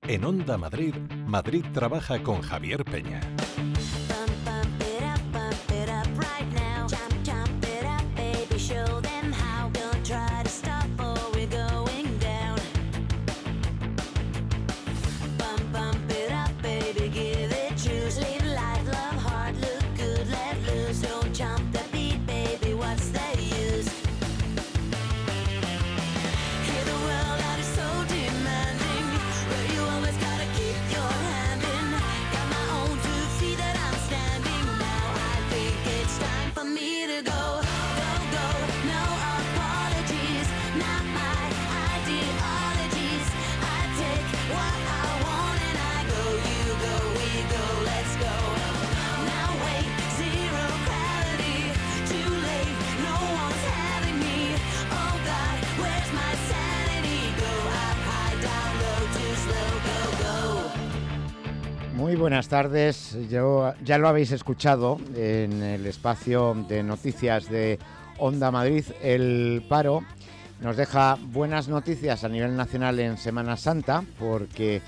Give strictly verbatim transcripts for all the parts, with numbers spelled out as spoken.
En Onda Madrid, Madrid trabaja con Javier Peña. Muy buenas tardes. Yo, ya lo habéis escuchado en el espacio de noticias de Onda Madrid. El paro nos deja buenas noticias a nivel nacional en Semana Santa, porque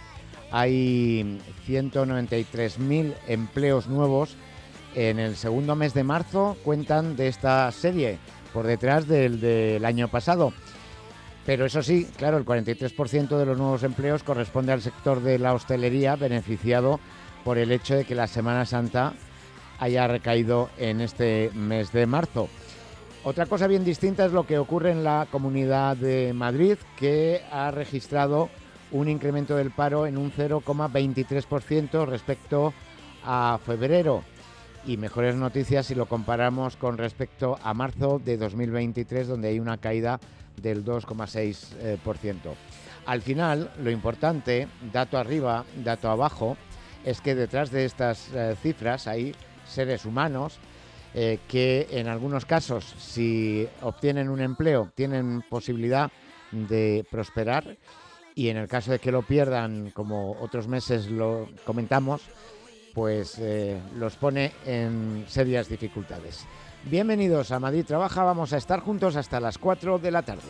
hay ciento noventa y tres mil empleos nuevos en el segundo mes de marzo, cuentan de esta serie, por detrás del del año pasado. Pero eso sí, claro, el cuarenta y tres por ciento de los nuevos empleos corresponde al sector de la hostelería, beneficiado por el hecho de que la Semana Santa haya recaído en este mes de marzo. Otra cosa bien distinta es lo que ocurre en la Comunidad de Madrid, que ha registrado un incremento del paro en un cero coma veintitrés por ciento respecto a febrero. Y mejores noticias si lo comparamos con respecto a marzo de dos mil veintitrés, donde hay una caída del dos coma seis por ciento. Al final, lo importante, dato arriba, dato abajo, es que detrás de estas eh, cifras hay seres humanos eh, que en algunos casos, si obtienen un empleo, tienen posibilidad de prosperar, y en el caso de que lo pierdan, como otros meses lo comentamos, pues eh, los pone en serias dificultades. Bienvenidos a Madrid Trabaja, vamos a estar juntos hasta las cuatro de la tarde.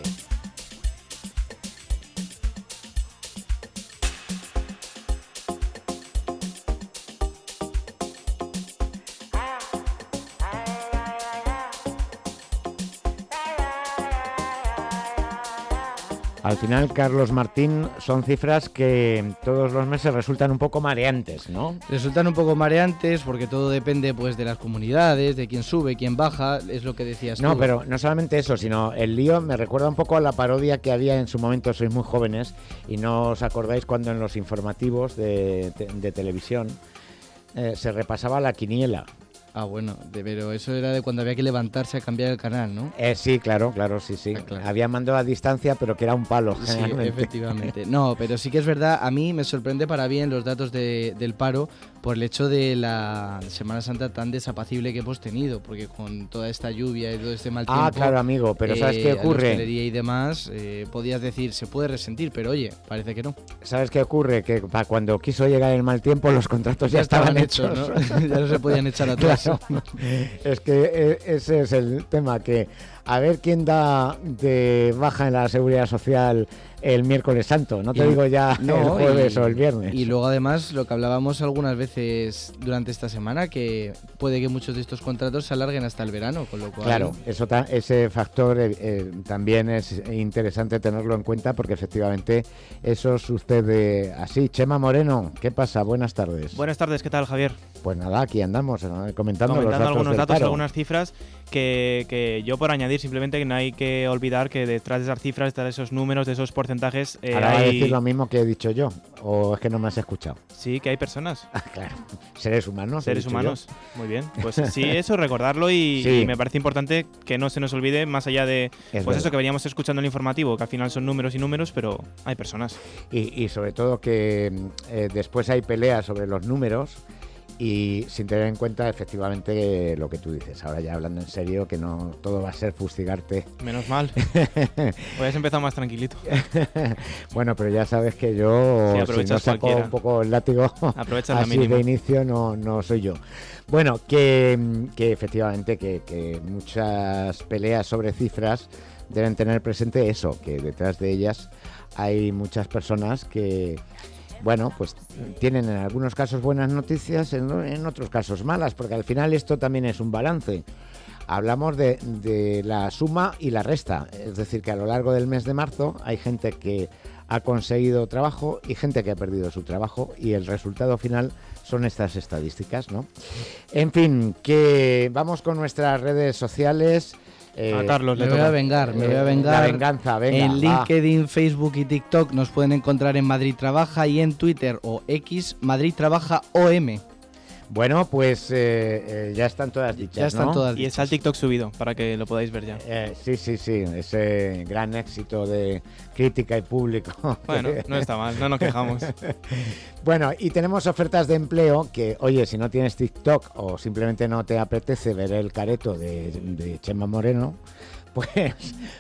Al final, Carlos Martín, son cifras que todos los meses resultan un poco mareantes, ¿no? Resultan un poco mareantes porque todo depende, pues, de las comunidades, de quién sube, quién baja, es lo que decías no, tú. No, pero no solamente eso, sino el lío me recuerda un poco a la parodia que había en su momento, sois muy jóvenes y no os acordáis cuando en los informativos de, de, de televisión eh, se repasaba la quiniela. Ah, bueno, de, pero eso era de cuando había que levantarse a cambiar el canal, ¿no? Eh, sí, claro, claro, sí, sí. Ah, claro. Había mando a distancia, pero que era un palo, sí, efectivamente. No, pero sí que es verdad, a mí me sorprende para bien los datos de, del paro por el hecho de la Semana Santa tan desapacible que hemos tenido, porque con toda esta lluvia y todo este mal tiempo... Ah, claro, amigo, pero eh, ¿sabes qué ocurre? La hostelería y demás, eh, podías decir, se puede resentir, pero oye, parece que no. ¿Sabes qué ocurre? Que para cuando quiso llegar el mal tiempo, los contratos ya, ya estaban, estaban hechos, hechos, ¿no? Ya no se podían echar atrás. Claro. Es que ese es el tema, que a ver quién da de baja en la Seguridad Social el miércoles santo, no te y, digo ya no, el jueves y, o el viernes. Y luego además lo que hablábamos algunas veces durante esta semana, que puede que muchos de estos contratos se alarguen hasta el verano, con lo cual... Claro, eso ta- ese factor eh, eh, también es interesante tenerlo en cuenta, porque efectivamente eso sucede así. Chema Moreno, ¿qué pasa? Buenas tardes. Buenas tardes, ¿qué tal, Javier? Pues nada, aquí andamos ¿no? comentando, comentando los datos algunos del datos, paro. algunas cifras que, que yo por añadir simplemente que no hay que olvidar que detrás de esas cifras, detrás de esos números, de esos porcentajes... Eh, Ahora hay... voy a decir lo mismo que he dicho yo, o es que no me has escuchado. Sí, que hay personas. Ah, claro, seres humanos. Seres humanos, yo. Muy bien. Pues sí, eso, recordarlo y, sí. y me parece importante que no se nos olvide, más allá de es pues verdad. Eso que veníamos escuchando en el informativo, que al final son números y números, pero hay personas. Y, y sobre todo que eh, después hay peleas sobre los números, y sin tener en cuenta efectivamente lo que tú dices. Ahora ya hablando en serio, que no todo va a ser fustigarte. Menos mal. Hoy has empezado más tranquilito. Bueno, pero ya sabes que yo, sí, si no saco cualquiera. un poco el látigo así mínima. de inicio, no, no soy yo. Bueno, que, que efectivamente que, que muchas peleas sobre cifras deben tener presente eso, que detrás de ellas hay muchas personas que... bueno, pues tienen en algunos casos buenas noticias, en, en otros casos malas, porque al final esto también es un balance. Hablamos de, de la suma y la resta, es decir, que a lo largo del mes de marzo hay gente que ha conseguido trabajo y gente que ha perdido su trabajo, y el resultado final son estas estadísticas, ¿no? En fin, que vamos con nuestras redes sociales. Eh, a Carlos le me toca. voy a vengar, me voy a vengar. La venganza, venga. En LinkedIn, va. Facebook y TikTok nos pueden encontrar en Madrid Trabaja, y en Twitter o X Madrid Trabaja O M. Bueno, pues eh, eh, ya están todas dichas, ya están ¿no? todas y dichas. está el TikTok subido para que lo podáis ver ya. Eh, sí, sí, sí, ese gran éxito de crítica y público. Bueno, no está mal, no nos quejamos. Bueno, y tenemos ofertas de empleo que, oye, si no tienes TikTok o simplemente no te apetece ver el careto de, de Chema Moreno, pues,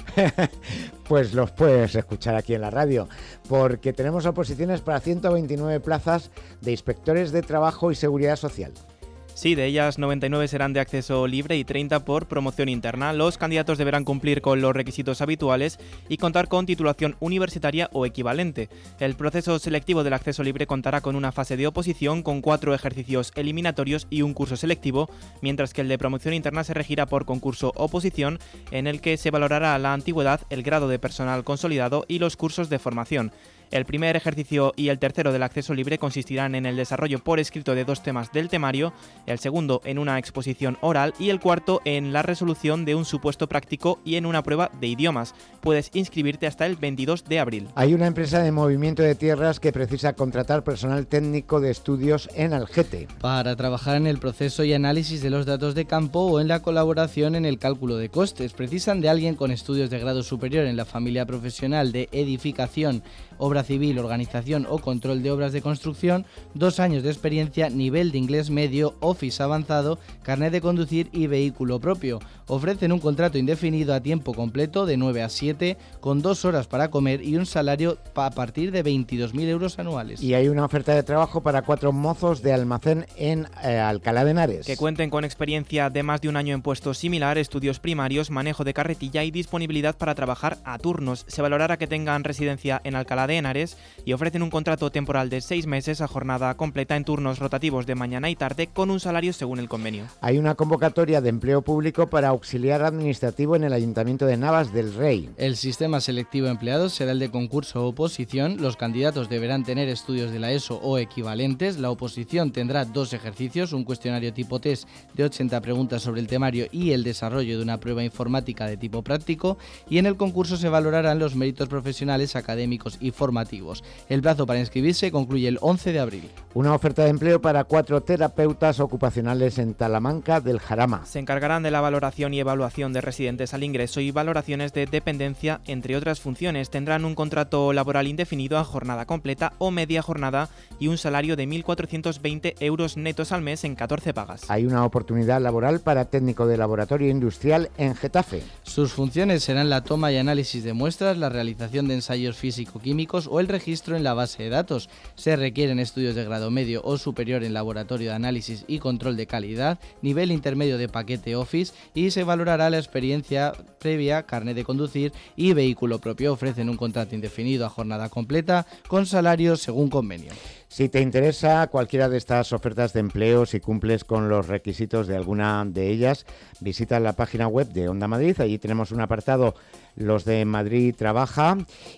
pues los puedes escuchar aquí en la radio, porque tenemos oposiciones para ciento veintinueve plazas de inspectores de trabajo y seguridad social. Sí, de ellas noventa y nueve serán de acceso libre y treinta por promoción interna. Los candidatos deberán cumplir con los requisitos habituales y contar con titulación universitaria o equivalente. El proceso selectivo del acceso libre contará con una fase de oposición con cuatro ejercicios eliminatorios y un curso selectivo, mientras que el de promoción interna se regirá por concurso-oposición, en el que se valorará la antigüedad, el grado de personal consolidado y los cursos de formación. El primer ejercicio y el tercero del acceso libre consistirán en el desarrollo por escrito de dos temas del temario, el segundo en una exposición oral y el cuarto en la resolución de un supuesto práctico y en una prueba de idiomas. Puedes inscribirte hasta el veintidós de abril. Hay una empresa de movimiento de tierras que precisa contratar personal técnico de estudios en Algete. Para trabajar en el proceso y análisis de los datos de campo o en la colaboración en el cálculo de costes. Precisan de alguien con estudios de grado superior en la familia profesional de edificación, obra civil, organización o control de obras de construcción, dos años de experiencia, nivel de inglés medio, Office avanzado, carnet de conducir y vehículo propio. Ofrecen un contrato indefinido a tiempo completo de nueve a siete, con dos horas para comer y un salario a partir de veintidós mil euros anuales. Y hay una oferta de trabajo para cuatro mozos de almacén en eh, Alcalá de Henares. Que cuenten con experiencia de más de un año en puesto similar, estudios primarios, manejo de carretilla y disponibilidad para trabajar a turnos. Se valorará que tengan residencia en Alcalá de Henares y ofrecen un contrato temporal de seis meses a jornada completa en turnos rotativos de mañana y tarde con un salario según el convenio. Hay una convocatoria de empleo público para auxiliar administrativo en el Ayuntamiento de Navas del Rey. El sistema selectivo de empleados será el de concurso o oposición. Los candidatos deberán tener estudios de la ESO o equivalentes. La oposición tendrá dos ejercicios, un cuestionario tipo test de ochenta preguntas sobre el temario y el desarrollo de una prueba informática de tipo práctico, y en el concurso se valorarán los méritos profesionales, académicos y formativos. El plazo para inscribirse concluye el once de abril. Una oferta de empleo para cuatro terapeutas ocupacionales en Talamanca del Jarama. Se encargarán de la valoración y evaluación de residentes al ingreso y valoraciones de dependencia, entre otras funciones. Tendrán un contrato laboral indefinido a jornada completa o media jornada y un salario de mil cuatrocientos veinte euros netos al mes en catorce pagas. Hay una oportunidad laboral para técnico de laboratorio industrial en Getafe. Sus funciones serán la toma y análisis de muestras, la realización de ensayos físico-químicos o el registro en la base de datos. Se requieren estudios de grado medio o superior en laboratorio de análisis y control de calidad, nivel intermedio de paquete Office, y se valorará la experiencia previa, carnet de conducir y vehículo propio. Ofrecen un contrato indefinido a jornada completa con salarios según convenio. Si te interesa cualquiera de estas ofertas de empleo, si cumples con los requisitos de alguna de ellas, visita la página web de Onda Madrid. Allí tenemos un apartado, los de Madrid Trabaja,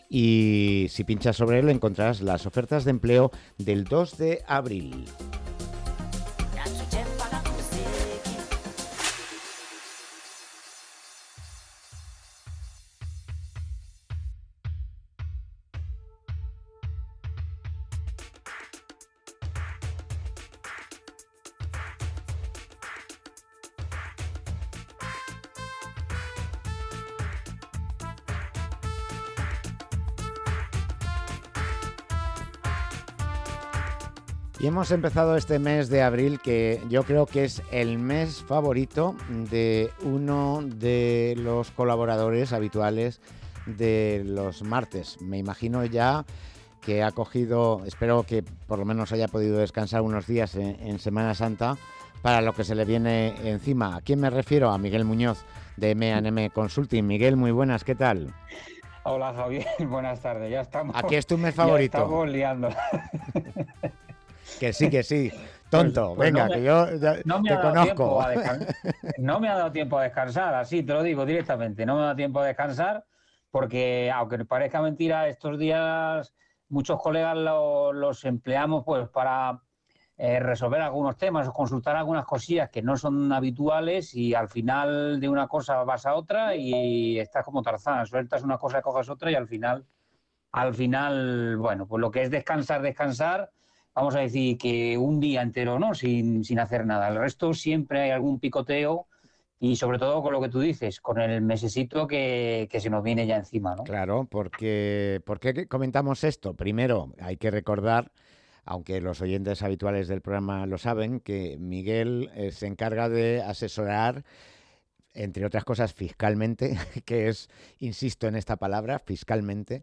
y si pinchas sobre él encontrarás las ofertas de empleo del dos de abril. Y hemos empezado este mes de abril, que yo creo que es el mes favorito de uno de los colaboradores habituales de los martes. Me imagino ya que ha cogido, espero que por lo menos haya podido descansar unos días en, en Semana Santa para lo que se le viene encima. ¿A quién me refiero? A Miguel Muñoz de M and M Consulting. Miguel, muy buenas, ¿qué tal? Hola Javier, buenas tardes, ya estamos. Aquí es tu mes favorito. Ya estamos liando. Que sí, que sí. Tonto, Pues, pues venga, no me, que yo ya no me te ha dado conozco. tiempo a descansar. No me ha dado tiempo a descansar, así te lo digo directamente. No me ha dado tiempo a descansar porque, aunque parezca mentira, estos días muchos colegas lo, los empleamos pues para eh, resolver algunos temas o consultar algunas cosillas que no son habituales y al final de una cosa vas a otra y estás como Tarzán, sueltas una cosa, coges otra y al final, al final, bueno, pues lo que es descansar, descansar, vamos a decir que un día entero, ¿no? Sin, sin hacer nada. El resto siempre hay algún picoteo y sobre todo con lo que tú dices, con el mesecito que, que se nos viene ya encima, ¿no? Claro, porque ¿por qué comentamos esto? Primero, hay que recordar, aunque los oyentes habituales del programa lo saben, que Miguel eh, se encarga de asesorar, entre otras cosas, fiscalmente, que es, insisto en esta palabra, fiscalmente,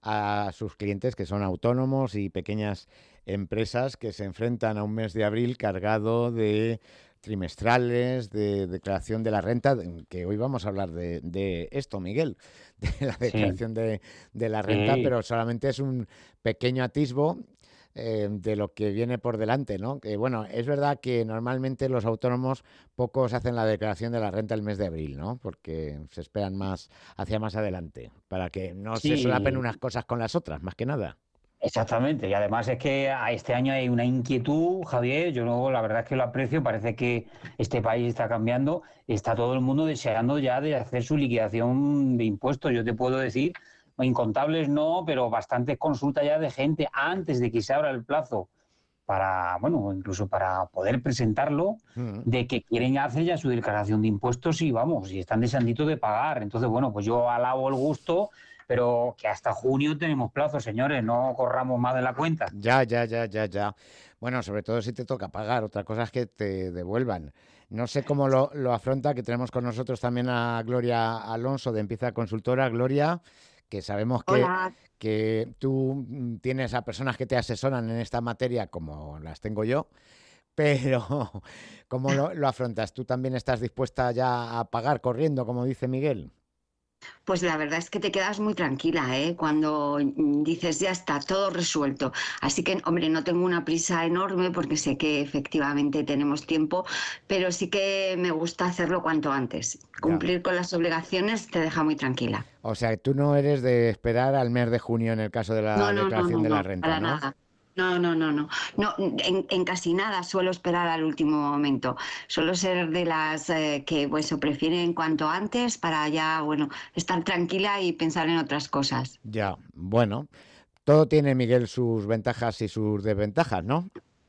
a sus clientes que son autónomos y pequeñas empresas que se enfrentan a un mes de abril cargado de trimestrales, de declaración de la renta, que hoy vamos a hablar de, de esto, Miguel, de la declaración sí. de, de la renta, sí. Pero solamente es un pequeño atisbo eh, de lo que viene por delante, ¿no? Que bueno, es verdad que normalmente los autónomos pocos hacen la declaración de la renta el mes de abril, ¿no? Porque se esperan más hacia más adelante, para que no sí. se solapen unas cosas con las otras, más que nada. Exactamente, y además es que a este año hay una inquietud, Javier, yo no, la verdad es que lo aprecio, parece que este país está cambiando, está todo el mundo deseando ya de hacer su liquidación de impuestos, yo te puedo decir, incontables no, pero bastantes consultas ya de gente antes de que se abra el plazo para, bueno, incluso para poder presentarlo, uh-huh. de que quieren hacer ya su declaración de impuestos y vamos, y están deseanditos de pagar, entonces bueno, pues yo alabo el gusto, pero que hasta junio tenemos plazo, señores, no corramos más de la cuenta. Ya, ya, ya, ya, ya. Bueno, sobre todo si te toca pagar, otra cosa es que te devuelvan. No sé cómo lo, lo afronta, que tenemos con nosotros también a Gloria Alonso de Empieza Consultora. Gloria, que sabemos que, que tú tienes a personas que te asesoran en esta materia como las tengo yo, pero ¿cómo lo, lo afrontas? ¿Tú también estás dispuesta ya a pagar corriendo, como dice Miguel? Pues la verdad es que te quedas muy tranquila, ¿eh? Cuando dices ya está todo resuelto. Así que, hombre, no tengo una prisa enorme porque sé que efectivamente tenemos tiempo, pero sí que me gusta hacerlo cuanto antes. Cumplir ya. con las obligaciones te deja muy tranquila. O sea, tú no eres de esperar al mes de junio en el caso de la no, no, declaración no, no, de la no, renta, para ¿no? Nada. No, no, no, no. no en, en casi nada suelo esperar al último momento. Suelo ser de las eh, que pues, prefieren cuanto antes para ya, bueno, estar tranquila y pensar en otras cosas. Ya, bueno. Todo tiene, Miguel, sus ventajas y sus desventajas, ¿no?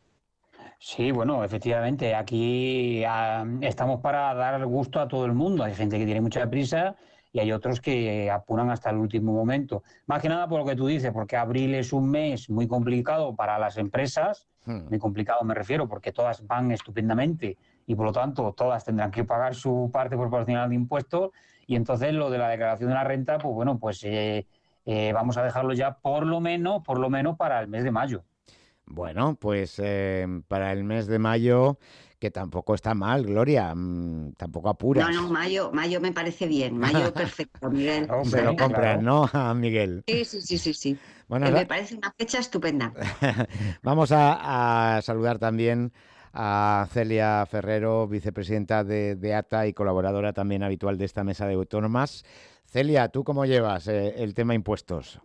Sí, bueno, efectivamente, aquí a, estamos para dar gusto a todo el mundo. Hay gente que tiene mucha prisa y hay otros que apuran hasta el último momento. Más que nada por lo que tú dices, porque abril es un mes muy complicado para las empresas, hmm. muy complicado me refiero, porque todas van estupendamente y por lo tanto todas tendrán que pagar su parte proporcional de impuestos y entonces lo de la declaración de la renta, pues bueno, pues eh, eh, vamos a dejarlo ya por lo menos, por lo menos para el mes de mayo. Bueno, pues eh, para el mes de mayo, que tampoco está mal, Gloria, mmm, tampoco apuras. No, no, mayo, mayo me parece bien, mayo perfecto, Miguel. Se sí, lo compras, claro. ¿No, Miguel? Sí, sí, sí, sí, sí. Bueno, me parece una fecha estupenda. Vamos a, a saludar también a Celia Ferrero, vicepresidenta de, de A T A y colaboradora también habitual de esta mesa de autónomas. Celia, ¿tú cómo llevas eh, el tema impuestos?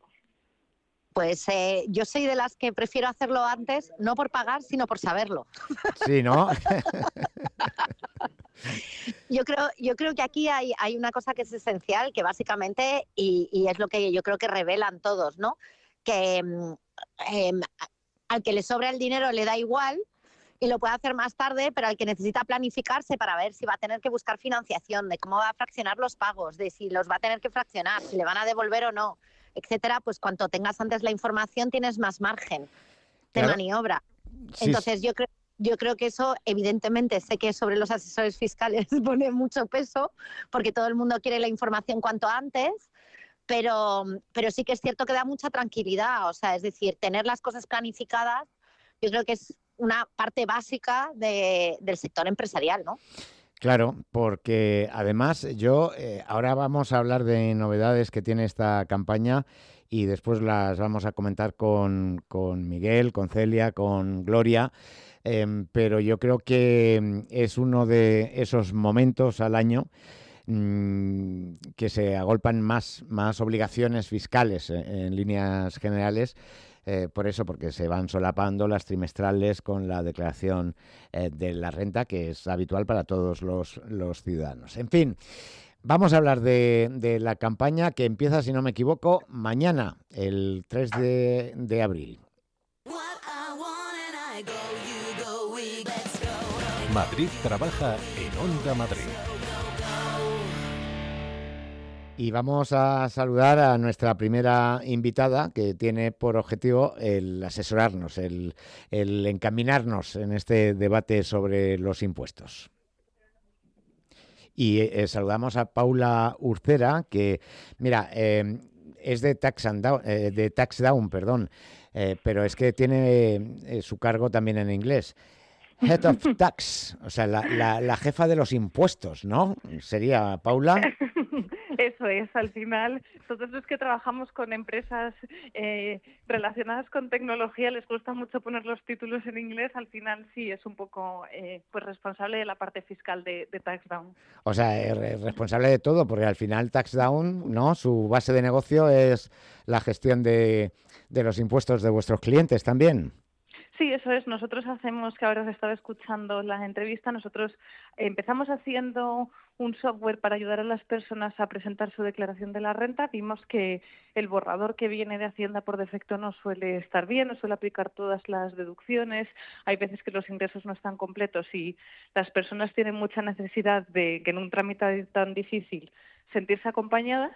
Pues eh, yo soy de las que prefiero hacerlo antes, no por pagar, sino por saberlo. Sí, ¿no? yo creo, yo creo que aquí hay, hay una cosa que es esencial, que básicamente, y, y es lo que yo creo que revelan todos, ¿no? Que eh, al que le sobra el dinero le da igual y lo puede hacer más tarde, pero al que necesita planificarse para ver si va a tener que buscar financiación, de cómo va a fraccionar los pagos, de si los va a tener que fraccionar, si le van a devolver o no, etcétera, pues cuanto tengas antes la información tienes más margen de claro. maniobra. Sí. Entonces yo creo, yo creo que eso, evidentemente, sé que sobre los asesores fiscales pone mucho peso, porque todo el mundo quiere la información cuanto antes, pero, pero sí que es cierto que da mucha tranquilidad, o sea, es decir, tener las cosas planificadas, yo creo que es una parte básica de, del sector empresarial, ¿no? Claro, porque además yo, eh, ahora vamos a hablar de novedades que tiene esta campaña y después las vamos a comentar con, con Miguel, con Celia, con Gloria, em, pero yo creo que em, es uno de esos momentos al año mm, que se agolpan más, más obligaciones fiscales eh, en líneas generales. Eh, por eso, porque se van solapando las trimestrales con la declaración eh, de la renta, que es habitual para todos los, los ciudadanos. En fin, vamos a hablar de, de la campaña que empieza, si no me equivoco, mañana, el tres de, de abril. Madrid trabaja en Onda Madrid. Y vamos a saludar a nuestra primera invitada, que tiene por objetivo el asesorarnos, el, el encaminarnos en este debate sobre los impuestos. Y eh, saludamos a Paula Urcera, que, mira, eh, es de Tax, and Down, eh, de Tax Down, perdón, eh, pero es que tiene eh, su cargo también en inglés. Head of Tax, o sea, la, la, la jefa de los impuestos, ¿no? Sería Paula. Eso es, al final, todos los que trabajamos con empresas eh, relacionadas con tecnología les gusta mucho poner los títulos en inglés, al final sí es un poco eh, pues responsable de la parte fiscal de, de TaxDown. O sea, es responsable de todo, porque al final TaxDown, ¿no? Su base de negocio es la gestión de, de los impuestos de vuestros clientes también. Sí, eso es. Nosotros hacemos, que ahora os estaba escuchando la entrevista, nosotros empezamos haciendo un software para ayudar a las personas a presentar su declaración de la renta. Vimos que el borrador que viene de Hacienda por defecto no suele estar bien, no suele aplicar todas las deducciones. Hay veces que los ingresos no están completos y las personas tienen mucha necesidad de que en un trámite tan difícil sentirse acompañadas.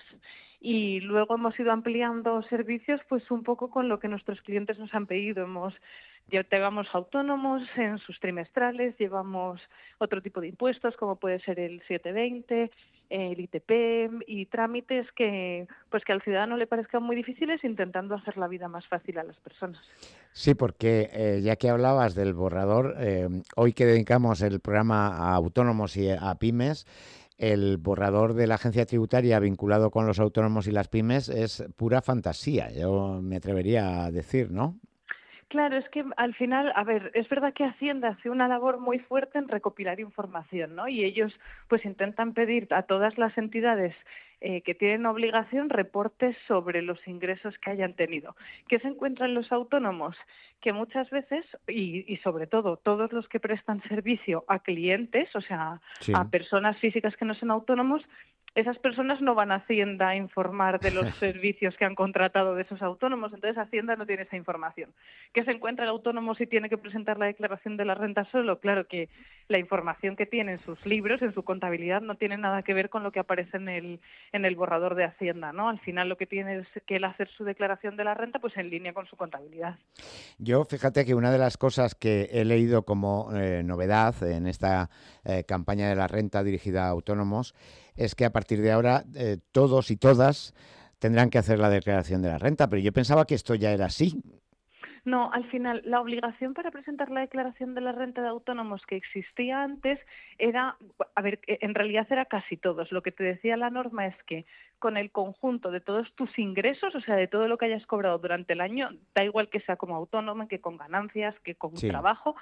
Y luego hemos ido ampliando servicios pues un poco con lo que nuestros clientes nos han pedido. Hemos Llevamos autónomos en sus trimestrales, llevamos otro tipo de impuestos como puede ser el siete veinte, el I T P y trámites que pues que al ciudadano le parezcan muy difíciles, intentando hacer la vida más fácil a las personas. Sí, porque eh, ya que hablabas del borrador, eh, hoy que dedicamos el programa a autónomos y a pymes, el borrador de la agencia tributaria vinculado con los autónomos y las pymes es pura fantasía, yo me atrevería a decir, ¿no? Claro, es que al final, a ver, es verdad que Hacienda hace una labor muy fuerte en recopilar información, ¿no? Y ellos pues intentan pedir a todas las entidades eh, que tienen obligación reportes sobre los ingresos que hayan tenido. ¿Qué se encuentran los autónomos? Que muchas veces, y, y sobre todo todos los que prestan servicio a clientes, o sea, sí. a personas físicas que no son autónomos, esas personas no van a Hacienda a informar de los servicios que han contratado de esos autónomos, entonces Hacienda no tiene esa información. ¿Qué se encuentra el autónomo si tiene que presentar la declaración de la renta solo? Claro que la información que tiene en sus libros, en su contabilidad, no tiene nada que ver con lo que aparece en el, en el borrador de Hacienda, ¿no? Al final lo que tiene es que él hacer su declaración de la renta pues en línea con su contabilidad. Yo, fíjate que una de las cosas que he leído como eh, novedad en esta eh, campaña de la renta dirigida a autónomos es que a partir de ahora eh, todos y todas tendrán que hacer la declaración de la renta, pero yo pensaba que esto ya era así. No, al final, la obligación para presentar la declaración de la renta de autónomos que existía antes era, a ver, en realidad era casi todos. Lo que te decía la norma es que con el conjunto de todos tus ingresos, o sea, de todo lo que hayas cobrado durante el año, da igual que sea como autónomo, que con ganancias, que con sí. trabajo,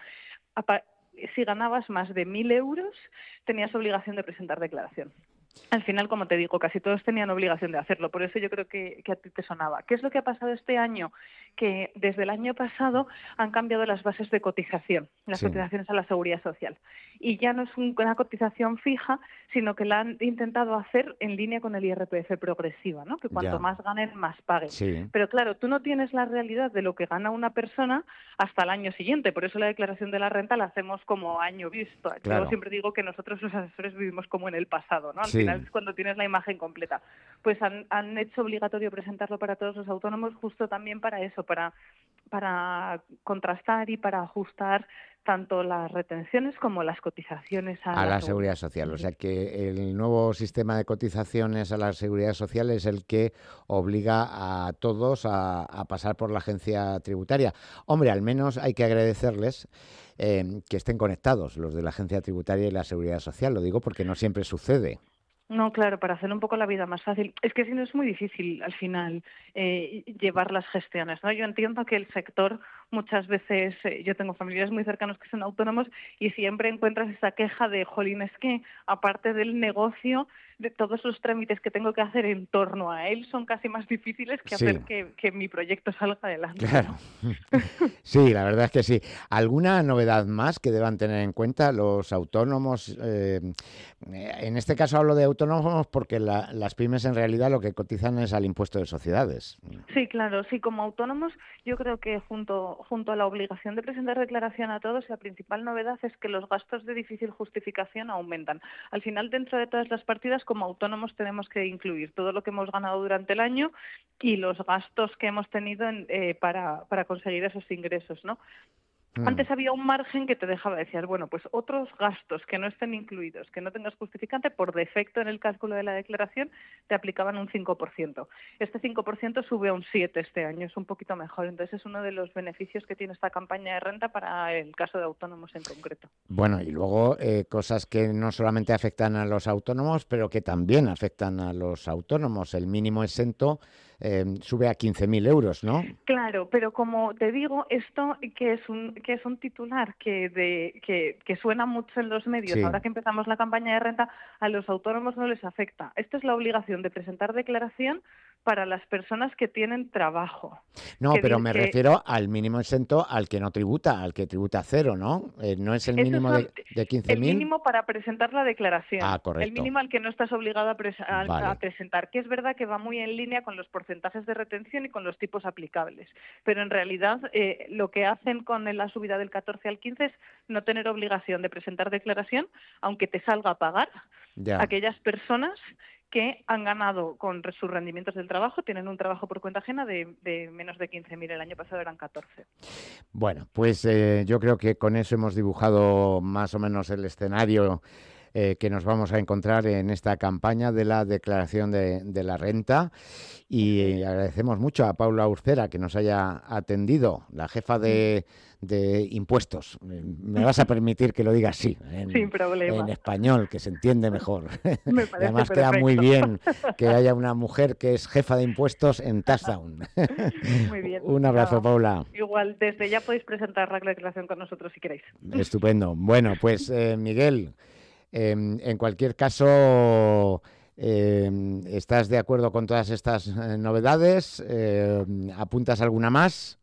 si ganabas más de mil euros, tenías obligación de presentar declaración. Al final, como te digo, casi todos tenían obligación de hacerlo, por eso yo creo que, que a ti te sonaba. ¿Qué es lo que ha pasado este año? Que desde el año pasado han cambiado las bases de cotización, las sí. cotizaciones a la Seguridad Social. Y ya no es un, una cotización fija, sino que la han intentado hacer en línea con el I R P F progresiva, ¿no? Que cuanto ya. más ganen, más paguen. Sí. Pero claro, tú no tienes la realidad de lo que gana una persona hasta el año siguiente, por eso la declaración de la renta la hacemos como año visto. Claro. Yo siempre digo que nosotros los asesores vivimos como en el pasado, ¿no? Al sí. final es cuando tienes la imagen completa. Pues han, han hecho obligatorio presentarlo para todos los autónomos justo también para eso, para para contrastar y para ajustar tanto las retenciones como las cotizaciones a, a la, la seguridad social. O sea que el nuevo sistema de cotizaciones a la seguridad social es el que obliga a todos a, a pasar por la agencia tributaria. Hombre, al menos hay que agradecerles eh, que estén conectados los de la agencia tributaria y la seguridad social. Lo digo porque no siempre sucede. No, claro, para hacer un poco la vida más fácil. Es que si no es muy difícil al final eh, llevar las gestiones, ¿no? Yo entiendo que el sector muchas veces, eh, yo tengo familiares muy cercanos que son autónomos y siempre encuentras esa queja de, jolín, es que aparte del negocio, de todos los trámites que tengo que hacer en torno a él son casi más difíciles que Sí. hacer que, que mi proyecto salga adelante. Claro. ¿no? Sí, la verdad es que sí. ¿Alguna novedad más que deban tener en cuenta los autónomos? Eh, en este caso hablo de autónomos porque la, las pymes en realidad lo que cotizan es al impuesto de sociedades. Sí, claro, sí, como autónomos yo creo que junto, junto a la obligación de presentar declaración a todos, la principal novedad es que los gastos de difícil justificación aumentan. Al final, dentro de todas las partidas, como autónomos tenemos que incluir todo lo que hemos ganado durante el año y los gastos que hemos tenido en, eh, para, para conseguir esos ingresos, ¿no? Mm. Antes había un margen que te dejaba decir, bueno, pues otros gastos que no estén incluidos, que no tengas justificante, por defecto en el cálculo de la declaración te aplicaban un cinco por ciento. Este cinco por ciento sube a un siete por ciento este año, es un poquito mejor. Entonces es uno de los beneficios que tiene esta campaña de renta para el caso de autónomos en concreto. Bueno, y luego eh, cosas que no solamente afectan a los autónomos, pero que también afectan a los autónomos. El mínimo exento eh, sube a quince mil euros, ¿no? Claro, pero como te digo, esto que es un que es un titular que de que, que suena mucho en los medios, Sí. ahora que empezamos la campaña de renta, a los autónomos no les afecta. Esto es la obligación de presentar declaración para las personas que tienen trabajo. No, que pero di- me que- refiero al mínimo exento al que no tributa, al que tributa cero, ¿no? Eh, no es el Esos mínimo son- de, de quince El mil. mínimo para presentar la declaración. Ah, correcto. El mínimo al que no estás obligado a, pres- a- Vale. a presentar, que es verdad que va muy en línea con los porcentajes de retención y con los tipos aplicables. Pero en realidad eh, lo que hacen con la subida del catorce al quince es no tener obligación de presentar declaración, aunque te salga a pagar Ya. aquellas personas que han ganado con re- sus rendimientos del trabajo, tienen un trabajo por cuenta ajena de, de menos de quince mil, el año pasado eran catorce. Bueno, pues eh, yo creo que con eso hemos dibujado más o menos el escenario eh, que nos vamos a encontrar en esta campaña de la declaración de, de la renta y agradecemos mucho a Paula Urcera que nos haya atendido, la jefa de, de impuestos. Eh, Me vas a permitir que lo diga así, en, Sin problema. en español, que se entiende mejor. Me Y parece además queda perfecto. muy bien que haya una mujer que es jefa de impuestos en Touchdown. Muy bien. Un abrazo, Nada, Paula. Igual, desde ya podéis presentar la declaración con nosotros si queréis. Estupendo. Bueno, pues eh, Miguel, eh, en cualquier caso, eh, ¿estás de acuerdo con todas estas eh, novedades? Eh, ¿Apuntas alguna más?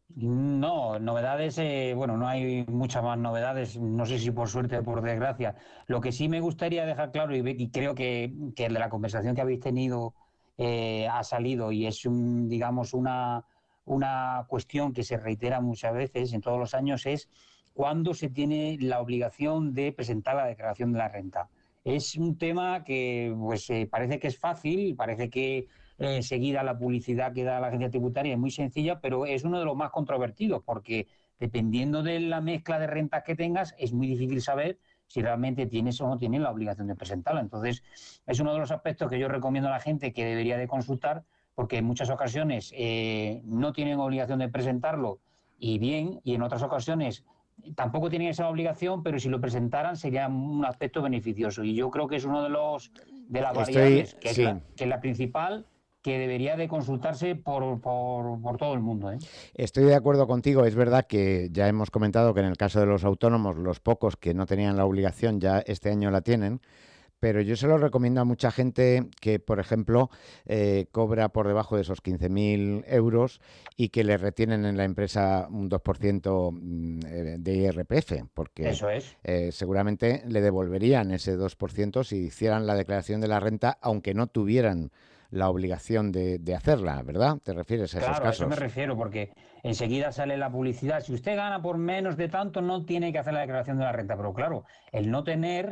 No, novedades, eh, bueno, no hay muchas más novedades, no sé si por suerte o por desgracia. Lo que sí me gustaría dejar claro, y, ve- y creo que, que de la conversación que habéis tenido eh, ha salido, y es un, digamos, una, una cuestión que se reitera muchas veces en todos los años, es cuándo se tiene la obligación de presentar la declaración de la renta. Es un tema que pues eh, parece que es fácil, parece que eh, enseguida la publicidad que da la agencia tributaria es muy sencilla, pero es uno de los más controvertidos porque dependiendo de la mezcla de rentas que tengas es muy difícil saber si realmente tienes o no tienes la obligación de presentarla. Entonces es uno de los aspectos que yo recomiendo a la gente que debería de consultar porque en muchas ocasiones eh, no tienen obligación de presentarlo y bien, y en otras ocasiones tampoco tienen esa obligación, pero si lo presentaran sería un aspecto beneficioso. Y yo creo que es uno de los de las Estoy- variables, que, sí. es la, que es la principal, que debería de consultarse por, por, por todo el mundo, ¿eh? Estoy de acuerdo contigo. Es verdad que ya hemos comentado que en el caso de los autónomos, los pocos que no tenían la obligación ya este año la tienen. Pero yo se lo recomiendo a mucha gente que, por ejemplo, eh, cobra por debajo de esos quince mil euros y que le retienen en la empresa un dos por ciento mm, eh, de I R P F, porque Eso es. eh, seguramente le devolverían ese dos por ciento si hicieran la declaración de la renta, aunque no tuvieran la obligación de, de hacerla, ¿verdad? ¿Te refieres a esos Claro, a eso casos? me refiero, porque enseguida sale la publicidad. Si usted gana por menos de tanto, no tiene que hacer la declaración de la renta. Pero claro, el no tener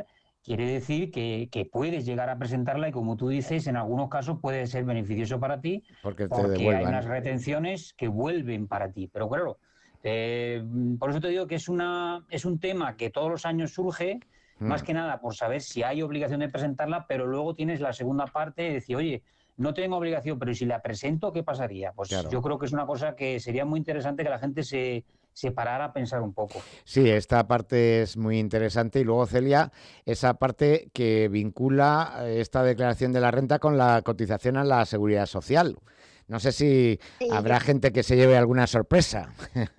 quiere decir que, que puedes llegar a presentarla y, como tú dices, en algunos casos puede ser beneficioso para ti porque, te porque hay unas retenciones que vuelven para ti. Pero claro, eh, por eso te digo que es, una, es un tema que todos los años surge, mm. más que nada por saber si hay obligación de presentarla, pero luego tienes la segunda parte de decir, oye, no tengo obligación, pero si la presento, ¿qué pasaría? Pues claro. Yo creo que es una cosa que sería muy interesante que la gente se... se parara a pensar un poco. Sí, esta parte es muy interesante y luego, Celia, esa parte que vincula esta declaración de la renta con la cotización a la Seguridad Social. No sé si sí, habrá yo... gente que se lleve alguna sorpresa.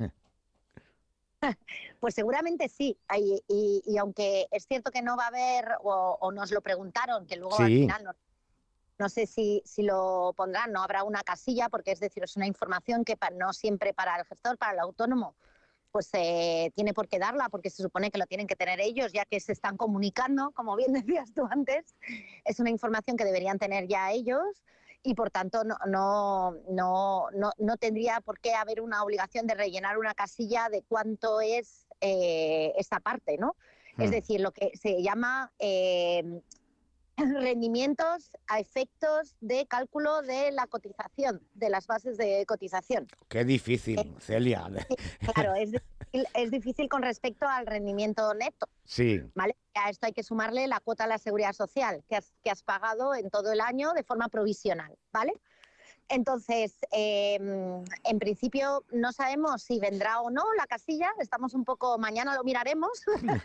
Pues seguramente sí, y, y, y aunque es cierto que no va a haber, o, o nos lo preguntaron, que luego sí. al final no, no sé si, si lo pondrán, no habrá una casilla, porque es decir, es una información que pa, no siempre para el gestor, para el autónomo, pues eh, tiene por qué darla, porque se supone que lo tienen que tener ellos, ya que se están comunicando, como bien decías tú antes, es una información que deberían tener ya ellos, y por tanto no, no, no, no, no tendría por qué haber una obligación de rellenar una casilla de cuánto es eh, esta parte, ¿no? Hmm. Es decir, lo que se llama eh, rendimientos a efectos de cálculo de la cotización, de las bases de cotización. Qué difícil, eh, Celia. Sí, claro, es difícil, es difícil con respecto al rendimiento neto. Sí. ¿Vale? A esto hay que sumarle la cuota a la Seguridad Social que has, que has pagado en todo el año de forma provisional, ¿vale? Entonces, eh, en principio no sabemos si vendrá o no la casilla, estamos un poco, mañana lo miraremos,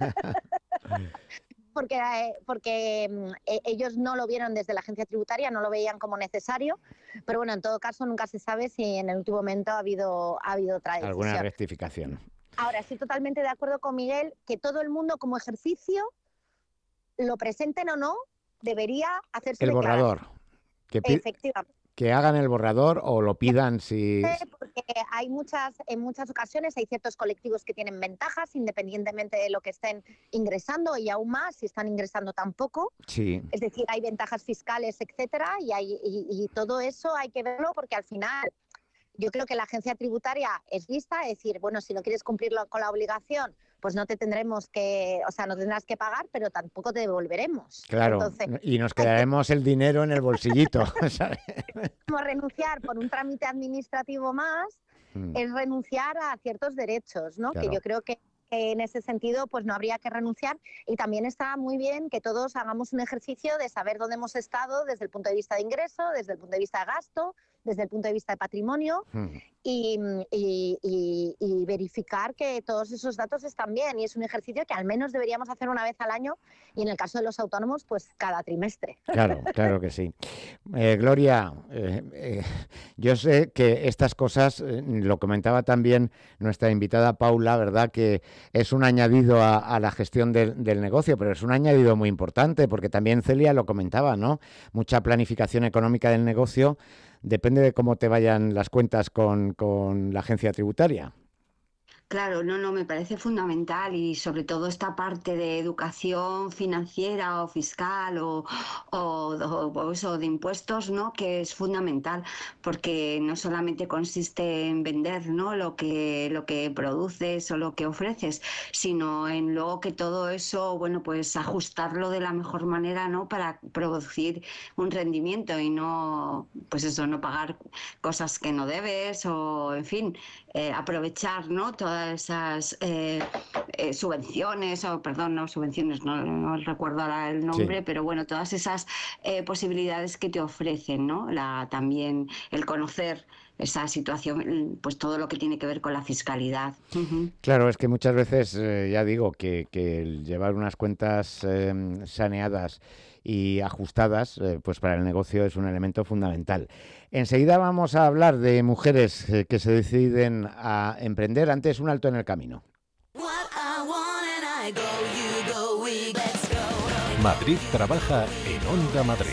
porque, eh, porque eh, ellos no lo vieron desde la agencia tributaria, no lo veían como necesario, pero bueno, en todo caso nunca se sabe si en el último momento ha habido, ha habido otra decisión. Alguna rectificación. Ahora, estoy totalmente de acuerdo con Miguel que todo el mundo como ejercicio, lo presenten o no, debería hacerse el borrador. Que Efectivamente. Que hagan el borrador o lo pidan si... Porque hay muchas, en muchas ocasiones hay ciertos colectivos que tienen ventajas independientemente de lo que estén ingresando y aún más si están ingresando tan poco. Sí. Es decir, hay ventajas fiscales, etcétera, y, hay, y, y todo eso hay que verlo porque al final yo creo que la agencia tributaria es lista, es decir, bueno, si no quieres cumplirlo con la obligación, pues no te tendremos que, o sea, no tendrás que pagar, pero tampoco te devolveremos. Claro, entonces, y nos quedaremos que... el dinero en el bolsillito, ¿sabes? Como renunciar por un trámite administrativo más, mm. es renunciar a ciertos derechos, ¿no? Claro. Que yo creo que en ese sentido pues no habría que renunciar y también está muy bien que todos hagamos un ejercicio de saber dónde hemos estado desde el punto de vista de ingreso, desde el punto de vista de gasto, desde el punto de vista de patrimonio mm. y, y, y, y verificar que todos esos datos están bien y es un ejercicio que al menos deberíamos hacer una vez al año y en el caso de los autónomos pues cada trimestre. Claro, claro que sí. Eh, Gloria, eh, eh, yo sé que estas cosas, eh, lo comentaba también nuestra invitada Paula, ¿verdad? Que es un añadido a, a la gestión del, del negocio, pero es un añadido muy importante porque también Celia lo comentaba, ¿no? Mucha planificación económica del negocio depende de cómo te vayan las cuentas con, con la agencia tributaria. Claro, no, no, me parece fundamental y sobre todo esta parte de educación financiera o fiscal o, o, o eso de impuestos, ¿no? Que es fundamental porque no solamente consiste en vender, ¿no? Lo que lo que produces o lo que ofreces, sino en luego que todo eso, bueno, pues ajustarlo de la mejor manera, ¿no? Para producir un rendimiento y no, pues eso, no pagar cosas que no debes o, en fin, eh, aprovechar, ¿no? Todas esas eh, eh, subvenciones, o perdón, no subvenciones, no, no recuerdo ahora el nombre, sí. Pero bueno, todas esas eh, posibilidades que te ofrecen, ¿no? La, también el conocer esa situación, pues todo lo que tiene que ver con la fiscalidad. Uh-huh. Claro, es que muchas veces, eh, ya digo, que, que el llevar unas cuentas eh, saneadas y ajustadas, eh, pues para el negocio es un elemento fundamental. Enseguida vamos a hablar de mujeres eh, que se deciden a emprender. Antes, un alto en el camino. Madrid trabaja en Onda Madrid.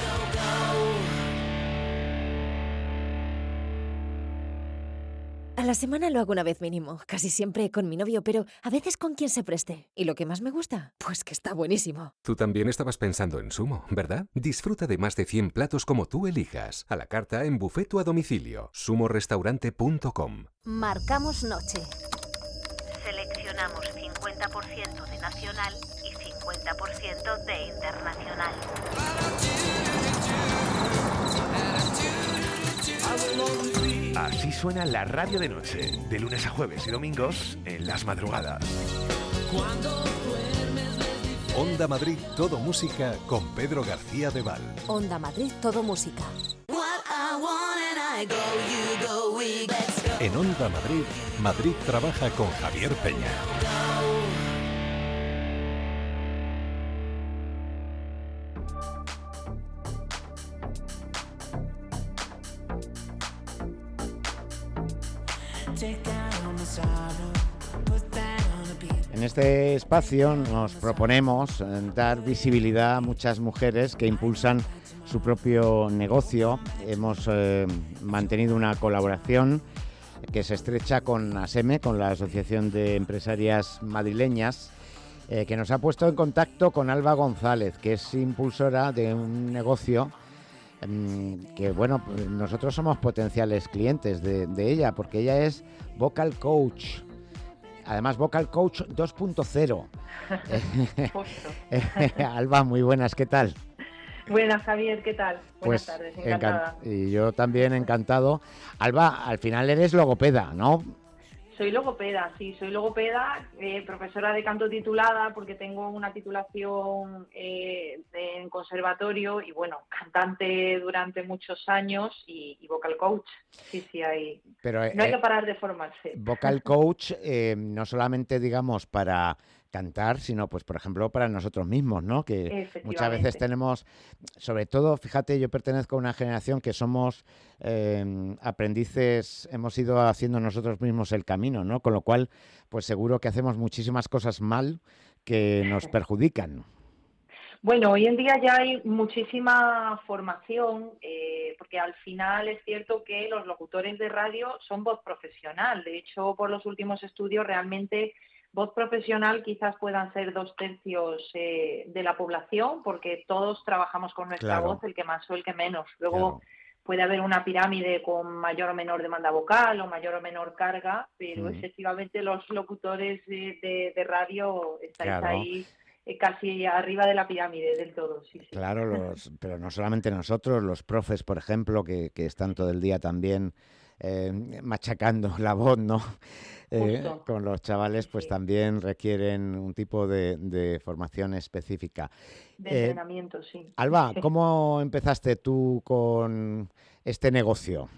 A la semana lo hago una vez mínimo, casi siempre con mi novio, pero a veces con quien se preste. ¿Y lo que más me gusta? Pues que está buenísimo. Tú también estabas pensando en Sumo, ¿verdad? Disfruta de más de cien platos como tú elijas. A la carta, en buffet o a domicilio. sumo restaurante punto com. Marcamos noche. Seleccionamos cincuenta por ciento de nacional y cincuenta treinta por ciento de internacional. Así suena la radio de noche, de lunes a jueves y domingos en las madrugadas. Onda Madrid Todo Música con Pedro García de Val. Onda Madrid Todo Música. En Onda Madrid, Madrid trabaja con Javier Peña. En este espacio nos proponemos dar visibilidad a muchas mujeres que impulsan su propio negocio. Hemos eh, mantenido una colaboración que se estrecha con ASEME, con la Asociación de Empresarias Madrileñas, eh, que nos ha puesto en contacto con Alba González, que es impulsora de un negocio eh, que, bueno, nosotros somos potenciales clientes de, de ella, porque ella es Vocal Coach. Además, Vocal Coach dos punto cero. Alba, muy buenas, ¿qué tal? Buenas, Javier, ¿qué tal? Buenas Pues, tardes, encantada. Encan- y yo también encantado. Alba, al final eres logopeda, ¿no? Soy logopeda, sí, soy logopeda, eh, profesora de canto titulada, porque tengo una titulación eh, en conservatorio y, bueno, cantante durante muchos años y, y vocal coach. Sí, sí, hay, Pero, no hay eh, que parar de formarse. Vocal Coach, eh, no solamente, digamos, para cantar, sino, pues, por ejemplo, para nosotros mismos, ¿no? Que muchas Efectivamente. veces tenemos, sobre todo, fíjate, yo pertenezco a una generación que somos eh, aprendices, hemos ido haciendo nosotros mismos el camino, ¿no? Con lo cual, pues seguro que hacemos muchísimas cosas mal que nos perjudican. Bueno, hoy en día ya hay muchísima formación, eh, porque al final es cierto que los locutores de radio son voz profesional. De hecho, por los últimos estudios, realmente voz profesional quizás puedan ser dos tercios eh, de la población, porque todos trabajamos con nuestra Claro. voz, el que más o el que menos. Luego Claro. puede haber una pirámide con mayor o menor demanda vocal o mayor o menor carga, pero Mm. efectivamente los locutores de, de- de radio estáis Claro. ahí eh, casi arriba de la pirámide del todo, sí, sí. Claro, los, pero no solamente nosotros, los profes, por ejemplo, que, que están todo el día también eh, machacando la voz, ¿no? Eh, Justo. con los chavales, pues también requieren un tipo de, de formación específica. De Eh, entrenamiento, sí. Alba, ¿cómo empezaste tú con este negocio?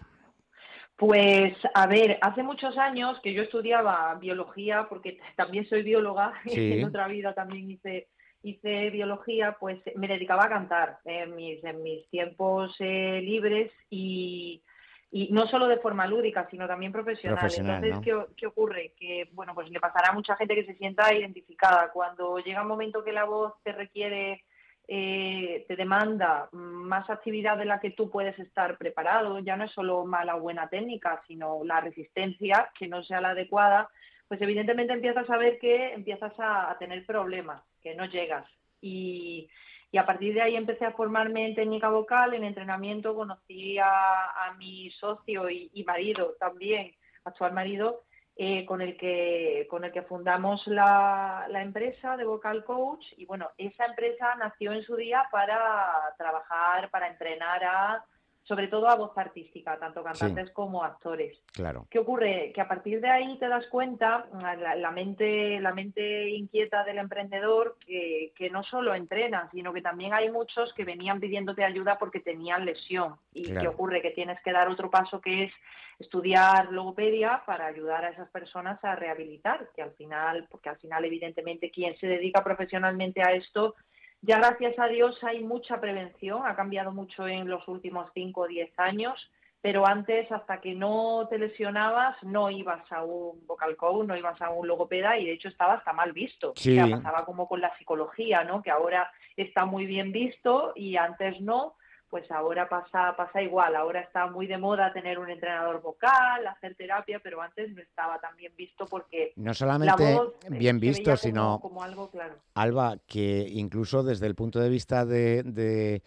Pues, a ver, hace muchos años que yo estudiaba biología, porque también soy bióloga, Sí. en otra vida también hice, hice biología, pues me dedicaba a cantar en mis, en mis tiempos eh, libres y, y no solo de forma lúdica, sino también profesional. Profesional, Entonces, ¿no? ¿qué, o- qué ocurre? Que, bueno, pues le pasará a mucha gente que se sienta identificada. Cuando llega un momento que la voz te requiere eh, te demanda más actividad de la que tú puedes estar preparado, ya no es solo mala o buena técnica, sino la resistencia que no sea la adecuada, pues evidentemente empiezas a ver que empiezas a, a tener problemas, que no llegas. Y, y a partir de ahí empecé a formarme en técnica vocal, en entrenamiento, conocí a, a mi socio y, y marido también, actual marido, eh, con el que con el que fundamos la, la empresa de Vocal Coach. Y bueno, esa empresa nació en su día para trabajar, para entrenar a, sobre todo a voz artística, tanto cantantes Sí. como actores. Claro. ¿Qué ocurre? Que a partir de ahí te das cuenta, la, la mente, la mente inquieta del emprendedor, que, que no solo entrenan, sino que también hay muchos que venían pidiéndote ayuda porque tenían lesión. ¿Y Claro. qué ocurre? Que tienes que dar otro paso, que es estudiar logopedia para ayudar a esas personas a rehabilitar, que al final, porque al final evidentemente quien se dedica profesionalmente a esto, ya gracias a Dios hay mucha prevención, ha cambiado mucho en los últimos cinco o diez años, pero antes, hasta que no te lesionabas, no ibas a un vocal coach, no ibas a un logopeda, y de hecho estaba hasta mal visto. Sí. O sea, pasaba como con la psicología, ¿no? Que ahora está muy bien visto y antes no. Pues ahora pasa pasa igual, ahora está muy de moda tener un entrenador vocal, hacer terapia, pero antes no estaba tan bien visto porque No solamente la voz, eh, bien se visto, veía como- sino, como algo claro. Alba, que incluso desde el punto de vista de, de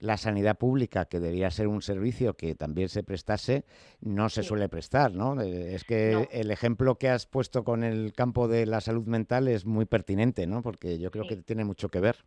la sanidad pública, que debía ser un servicio que también se prestase, no se Sí. suele prestar, ¿no? Eh, Es que No. el ejemplo que has puesto con el campo de la salud mental es muy pertinente, ¿no? Porque yo creo Sí. que tiene mucho que ver.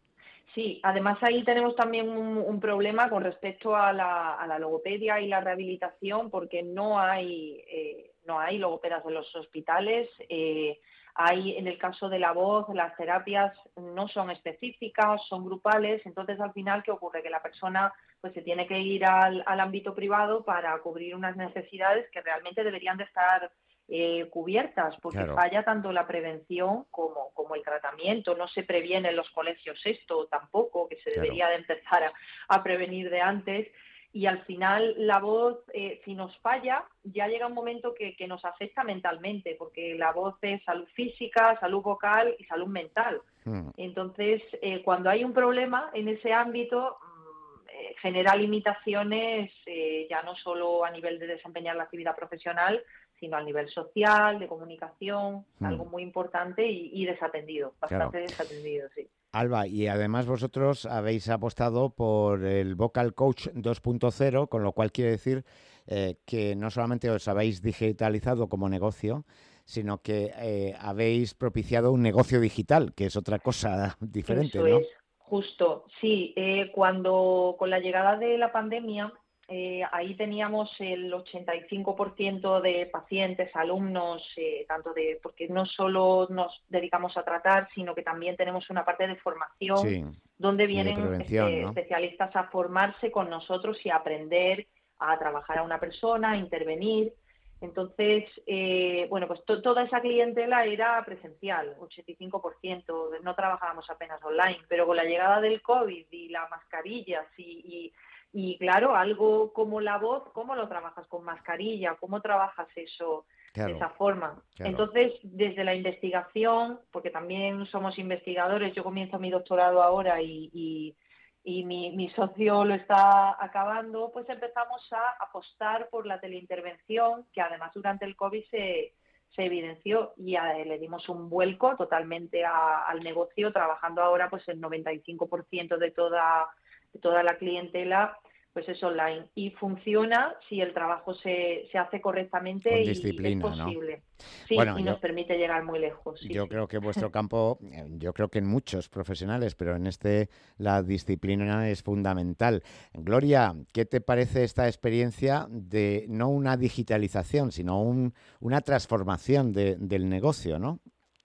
Sí, además ahí tenemos también un, un problema con respecto a la, a la logopedia y la rehabilitación, porque no hay, eh, no hay logopedas en los hospitales. eh, hay, en el caso de la voz, las terapias no son específicas, son grupales. Entonces, al final, ¿qué ocurre? Que la persona pues se tiene que ir al, al ámbito privado para cubrir unas necesidades que realmente deberían de estar eh, cubiertas, porque Claro. falla tanto la prevención como, como el tratamiento. No se previene en los colegios esto tampoco, que se Claro. debería de empezar a, a prevenir de antes. Y al final la voz, eh, si nos falla, ya llega un momento que, que nos afecta mentalmente, porque la voz es salud física, salud vocal y salud mental. Mm. Entonces, eh, cuando hay un problema en ese ámbito, mm, eh, genera limitaciones eh, ya no solo a nivel de desempeñar la actividad profesional, sino a nivel social, de comunicación, Mm. algo muy importante y, y desatendido, Claro. bastante desatendido, sí. Alba, y además vosotros habéis apostado por el Vocal Coach dos punto cero, con lo cual quiere decir eh, que no solamente os habéis digitalizado como negocio, sino que eh, habéis propiciado un negocio digital, que es otra cosa diferente, Eso ¿no? es, justo. Sí, eh, cuando con la llegada de la pandemia, eh, ahí teníamos el ochenta y cinco por ciento de pacientes, alumnos, eh, tanto de, porque no solo nos dedicamos a tratar, sino que también tenemos una parte de formación, Sí, donde y de vienen prevención, este, ¿no? especialistas a formarse con nosotros y a aprender a trabajar a una persona, a intervenir. Entonces, eh, bueno, pues to- toda esa clientela era presencial, ochenta y cinco por ciento, no trabajábamos apenas online, pero con la llegada del COVID y las mascarillas y, y, y, claro, algo como la voz, ¿cómo lo trabajas con mascarilla? ¿Cómo trabajas eso de Claro, esa forma? claro. Entonces, desde la investigación, porque también somos investigadores, yo comienzo mi doctorado ahora y, y y mi, mi socio lo está acabando, pues empezamos a apostar por la teleintervención, que además durante el COVID se, se evidenció y a, le dimos un vuelco totalmente a, al negocio, trabajando ahora pues el noventa y cinco por ciento de toda, de toda la clientela pues es online y funciona si el trabajo se, se hace correctamente Con y es disciplina, ¿no? posible. Sí, Bueno, y yo, nos permite llegar muy lejos. Sí, yo sí. creo que vuestro campo, eh, yo creo que en muchos profesionales, pero en este la disciplina es fundamental. Gloria, ¿qué te parece esta experiencia de no una digitalización, sino un, una transformación de- del negocio, ¿no?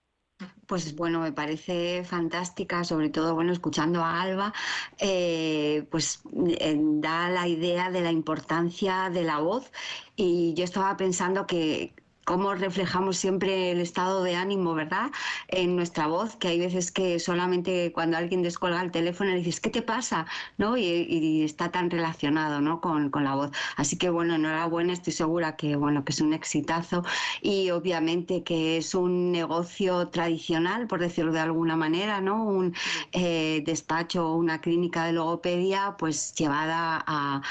Pues bueno, me parece fantástica, sobre todo, bueno, escuchando a Alba, eh, pues eh, da la idea de la importancia de la voz y yo estaba pensando que cómo reflejamos siempre el estado de ánimo, ¿verdad? En nuestra voz, que hay veces que solamente cuando alguien descuelga el teléfono le dices, ¿qué te pasa? ¿No? Y, y está tan relacionado, ¿no? con, con la voz. Así que bueno, enhorabuena, estoy segura que bueno, que es un exitazo y obviamente que es un negocio tradicional, por decirlo de alguna manera, ¿no? Un eh, despacho o una clínica de logopedia pues llevada a,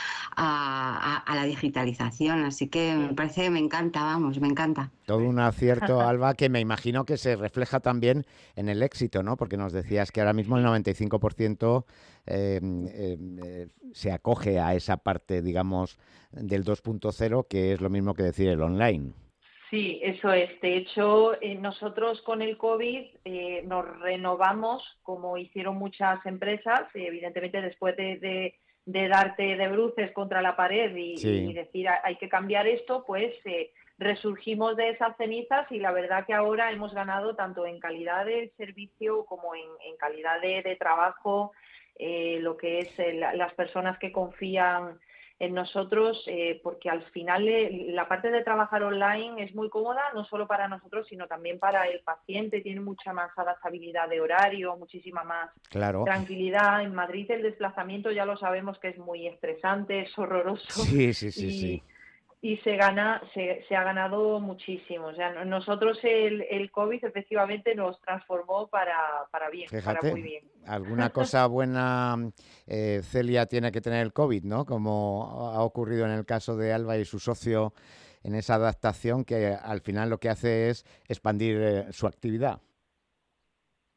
a, a la digitalización. Así que me parece que me encanta, vamos, me encanta. Todo un acierto, Alba, que me imagino que se refleja también en el éxito, ¿no? Porque nos decías que ahora mismo el noventa y cinco por ciento eh, eh, eh, se acoge a esa parte, digamos, del dos punto cero, que es lo mismo que decir el online. Sí, eso es. De hecho, eh, nosotros con el COVID eh, nos renovamos, como hicieron muchas empresas, y evidentemente después de, de, de darte de bruces contra la pared y, Sí. y decir hay que cambiar esto, pues eh, resurgimos de esas cenizas y la verdad que ahora hemos ganado tanto en calidad de servicio como en, en calidad de, de trabajo, eh, lo que es el, las personas que confían en nosotros, eh, porque al final eh, la parte de trabajar online es muy cómoda, no solo para nosotros, sino también para el paciente, tiene mucha más adaptabilidad de horario, muchísima más Claro. tranquilidad. En Madrid el desplazamiento ya lo sabemos que es muy estresante, es horroroso. Sí, sí, sí, y, sí. y se gana, se, se ha ganado muchísimo. O sea, nosotros el, el COVID efectivamente nos transformó para, para bien, para muy Fíjate, bien. alguna cosa buena eh, Celia tiene que tener el COVID, ¿no? Como ha ocurrido en el caso de Alba y su socio en esa adaptación que al final lo que hace es expandir eh, su actividad.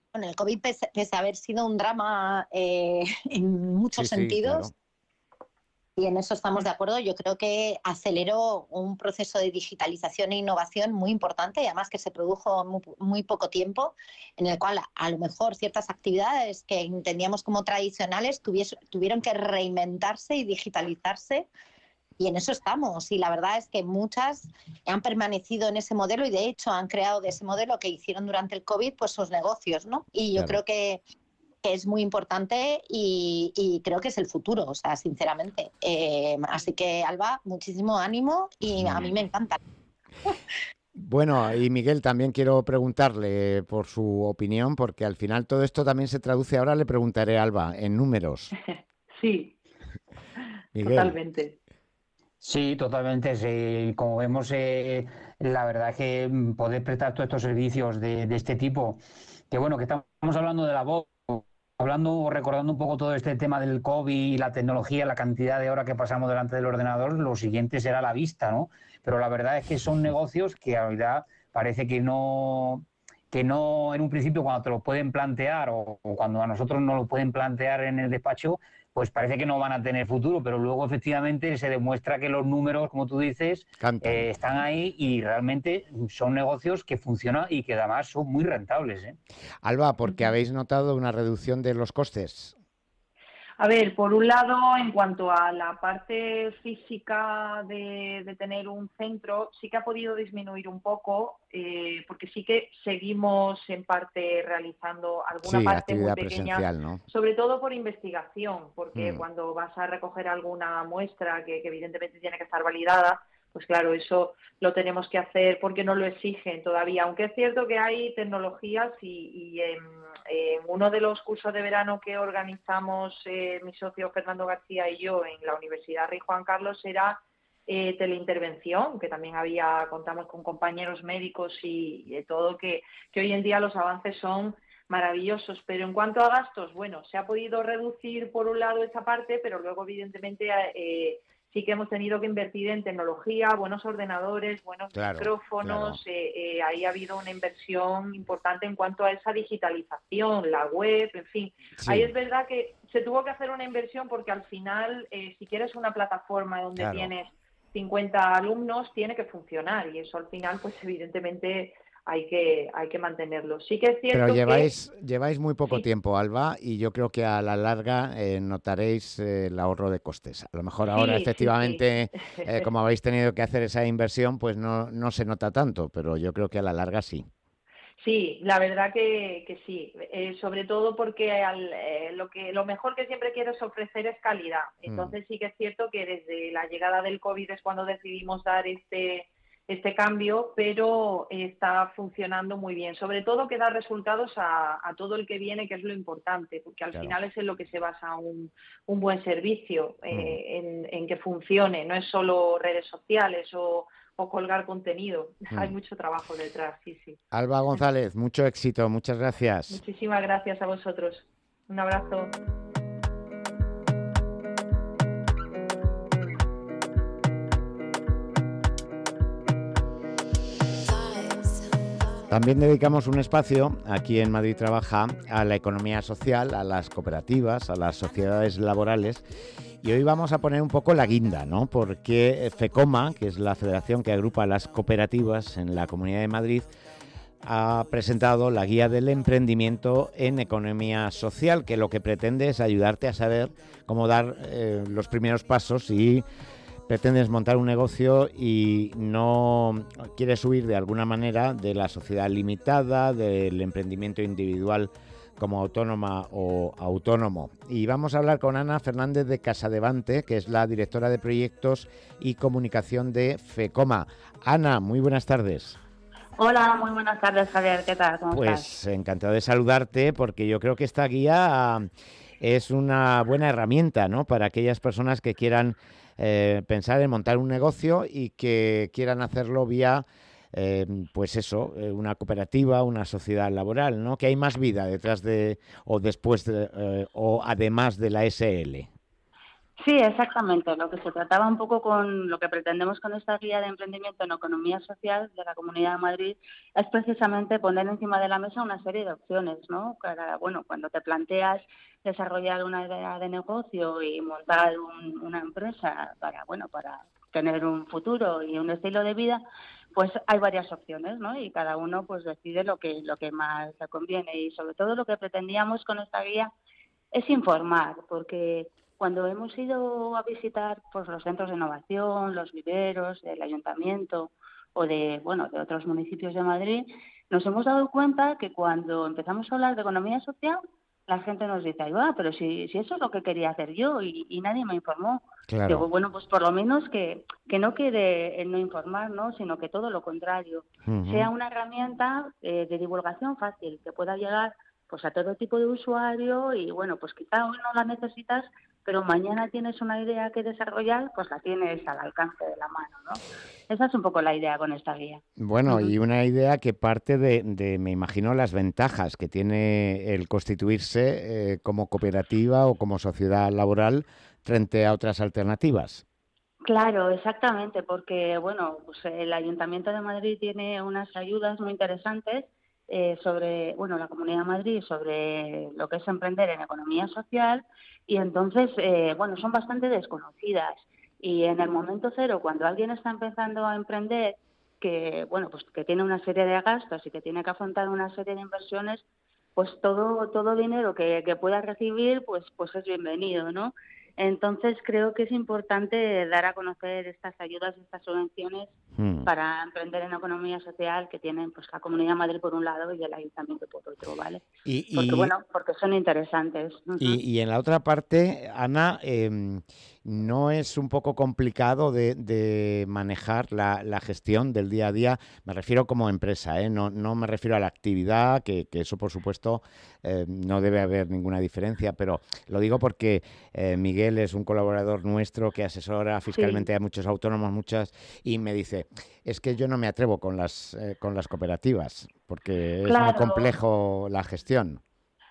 Bueno, el COVID, pese, pese a haber sido un drama eh, en muchos Sí, sí, sentidos, claro. y en eso estamos de acuerdo, yo creo que aceleró un proceso de digitalización e innovación muy importante y además que se produjo muy, muy poco tiempo, en el cual a, a lo mejor ciertas actividades que entendíamos como tradicionales tuvies, tuvieron que reinventarse y digitalizarse. Y en eso estamos. Y la verdad es que muchas han permanecido en ese modelo y de hecho han creado de ese modelo que hicieron durante el COVID pues sus negocios, ¿no? Y yo Claro. creo que, que es muy importante y, y creo que es el futuro, o sea, sinceramente. Eh, así que, Alba, muchísimo ánimo y a mí me encanta. Bueno, y Miguel, también quiero preguntarle por su opinión, porque al final todo esto también se traduce, ahora le preguntaré a Alba, en números. Sí, Miguel. totalmente. Sí, totalmente. Sí. Como vemos, eh, la verdad es que mm, poder prestar todos estos servicios de, de este tipo, que bueno, que estamos hablando de la voz, hablando o recordando un poco todo este tema del COVID y la tecnología, la cantidad de horas que pasamos delante del ordenador, lo siguiente será la vista, ¿no? Pero la verdad es que son negocios que a verdad parece que no, que no en un principio cuando te lo pueden plantear o, o cuando a nosotros nos lo pueden plantear en el despacho, pues parece que no van a tener futuro, pero luego efectivamente se demuestra que los números, como tú dices, eh, están ahí y realmente son negocios que funcionan y que además son muy rentables, ¿eh? Alba, ¿porque habéis notado una reducción de los costes? A ver, por un lado, en cuanto a la parte física de, de tener un centro, sí que ha podido disminuir un poco, eh, porque sí que seguimos en parte realizando alguna Sí, parte muy actividad pequeña, presencial, ¿no? sobre todo por investigación, porque Mm. cuando vas a recoger alguna muestra que, que evidentemente tiene que estar validada, pues claro, eso lo tenemos que hacer porque no lo exigen todavía, aunque es cierto que hay tecnologías y, y en, en uno de los cursos de verano que organizamos eh, mi socio Fernando García y yo en la Universidad Rey Juan Carlos era eh, teleintervención, que también había, contamos con compañeros médicos y, y de todo, que, que hoy en día los avances son maravillosos, pero en cuanto a gastos, bueno, se ha podido reducir por un lado esa parte, pero luego evidentemente eh, sí que hemos tenido que invertir en tecnología, buenos ordenadores, buenos Claro, micrófonos, eh, eh, ahí ha habido una inversión importante en cuanto a esa digitalización, la web, en fin. Sí. Ahí es verdad que se tuvo que hacer una inversión porque al final, eh, si quieres una plataforma donde Claro. tienes cincuenta alumnos, tiene que funcionar y eso al final, pues evidentemente hay que, hay que mantenerlo. Sí que es cierto Pero lleváis, que... lleváis muy poco Sí. tiempo, Alba, y yo creo que a la larga eh, notaréis eh, el ahorro de costes. A lo mejor ahora, Sí, sí, efectivamente, sí. eh, como habéis tenido que hacer esa inversión, pues no, no se nota tanto, pero yo creo que a la larga sí. Sí, la verdad que, que sí, eh, sobre todo porque al, eh, lo que lo mejor que siempre quieres ofrecer es calidad. Entonces sí que es cierto que desde la llegada del COVID es cuando decidimos dar este este cambio, pero está funcionando muy bien. Sobre todo que da resultados a, a todo el que viene, que es lo importante, porque al Claro. final es en lo que se basa un, un buen servicio, eh, en, en que funcione, no es solo redes sociales o o colgar contenido. Mm. Hay mucho trabajo detrás, sí, sí. Alba González, mucho éxito, muchas gracias. Muchísimas gracias a vosotros. Un abrazo. También dedicamos un espacio, aquí en Madrid Trabaja, a la economía social, a las cooperativas, a las sociedades laborales. Y hoy vamos a poner un poco la guinda, ¿no? Porque FECOMA, que es la federación que agrupa las cooperativas en la Comunidad de Madrid, ha presentado la guía del emprendimiento en economía social, que lo que pretende es ayudarte a saber cómo dar eh, los primeros pasos si pretendes montar un negocio y no quieres huir de alguna manera de la sociedad limitada, del emprendimiento individual como autónoma o autónomo. Y vamos a hablar con Ana Fernández de Casadevante, que es la directora de proyectos y comunicación de FECOMA. Ana, muy buenas tardes. Hola, muy buenas tardes, Javier. ¿Qué tal? ¿Cómo Pues estás? encantado de saludarte, porque yo creo que esta guía es una buena herramienta, ¿no?, para aquellas personas que quieran eh, pensar en montar un negocio y que quieran hacerlo vía, eh, pues eso, eh, una cooperativa, una sociedad laboral, ¿no? Que hay más vida detrás de, o después, de, eh, o además de la S L. Sí, exactamente. Lo que se trataba un poco con lo que pretendemos con esta guía de emprendimiento en economía social de la Comunidad de Madrid es precisamente poner encima de la mesa una serie de opciones, ¿no? Para, bueno, cuando te planteas desarrollar una idea de negocio y montar un- una empresa para, bueno, para tener un futuro y un estilo de vida, pues hay varias opciones, ¿no? Y cada uno pues decide lo que lo que más le conviene, y sobre todo lo que pretendíamos con esta guía es informar, porque cuando hemos ido a visitar pues los centros de innovación, los viveros del ayuntamiento o de, bueno, de otros municipios de Madrid, nos hemos dado cuenta que cuando empezamos a hablar de economía social, la gente nos dice, ay va, pero si, si eso es lo que quería hacer yo y, y nadie me informó. Claro. Digo, bueno, pues por lo menos que, que no quede en no informar, ¿no? Sino que todo lo contrario, Ujú. sea una herramienta eh, de divulgación fácil, que pueda llegar pues a todo tipo de usuario y, bueno, pues quizá hoy no la necesitas, pero mañana tienes una idea que desarrollar, pues la tienes al alcance de la mano, ¿no? Esa es un poco la idea con esta guía. Bueno, Ujú. y una idea que parte de, de, me imagino, las ventajas que tiene el constituirse eh, como cooperativa o como sociedad laboral frente a otras alternativas. Claro, exactamente, porque bueno, pues el Ayuntamiento de Madrid tiene unas ayudas muy interesantes eh, sobre, bueno, la Comunidad de Madrid sobre lo que es emprender en economía social, y entonces, eh, bueno, son bastante desconocidas. Y en el momento cero, cuando alguien está empezando a emprender, que bueno, pues que tiene una serie de gastos y que tiene que afrontar una serie de inversiones, pues todo todo dinero que, que pueda recibir, pues pues es bienvenido, ¿no? Entonces creo que es importante dar a conocer estas ayudas, estas subvenciones Hmm. para emprender en economía social que tienen pues la Comunidad de Madrid por un lado y el Ayuntamiento por otro, ¿vale? Y, Porque y, bueno, porque son interesantes. Ujú. y, y en la otra parte, Ana, em, ¿no es un poco complicado de, de manejar la, la gestión del día a día? Me refiero como empresa, ¿eh? No, no me refiero a la actividad, que, que eso por supuesto eh, no debe haber ninguna diferencia, pero lo digo porque eh, Miguel es un colaborador nuestro que asesora fiscalmente Sí. a muchos autónomos, muchas, y me dice, es que yo no me atrevo con las, eh, con las cooperativas, porque es muy Claro. complejo la gestión.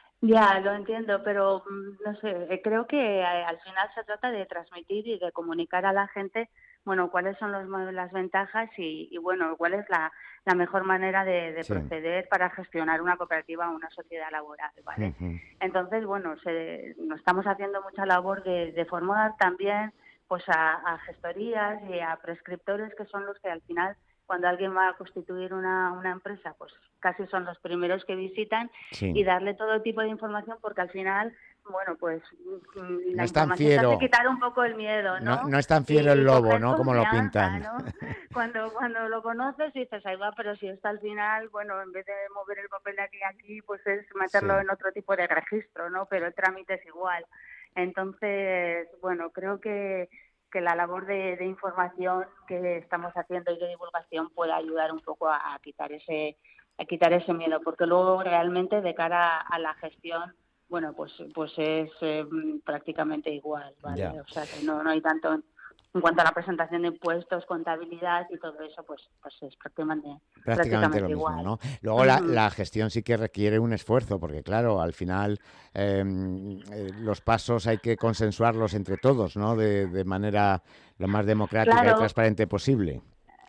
Ya, lo entiendo, pero mm, no sé, eh, creo que eh, al final se trata de transmitir y de comunicar a la gente, bueno, cuáles son los, ma- las ventajas y, y, bueno, cuál es la, la mejor manera de, de Sí. proceder para gestionar una cooperativa o una sociedad laboral, ¿vale? Ujú. Entonces, bueno, se, nos estamos haciendo mucha labor de, de formar también pues a, a gestorías y a prescriptores, que son los que al final, cuando alguien va a constituir una, una empresa, pues casi son los primeros que visitan, Sí. y darle todo tipo de información, porque al final, bueno, pues mm, No la es tan información te fiero. hace quitar un poco el miedo, ¿no? No, no es tan Y, fiero el y lobo, coger ¿no? Como lo confianza, pintan. ¿no? Cuando, cuando lo conoces dices, ahí va, pero si está al final, bueno, en vez de mover el papel de aquí a aquí, pues es meterlo Sí. en otro tipo de registro, ¿no? Pero el trámite es igual. Entonces, bueno, creo que, que la labor de, de información que estamos haciendo y de divulgación puede ayudar un poco a, a quitar ese a quitar ese miedo, porque luego realmente de cara a la gestión, bueno, pues pues es eh, prácticamente igual, ¿vale? Ya. O sea, que no, no hay tanto en, en cuanto a la presentación de impuestos, contabilidad y todo eso, pues pues es prácticamente, Prácticamente lo mismo, igual. ¿no? Luego la, Ujú. la gestión sí que requiere un esfuerzo, porque claro, al final eh, eh, los pasos hay que consensuarlos entre todos, ¿no? De, de manera lo más democrática y Claro. transparente posible.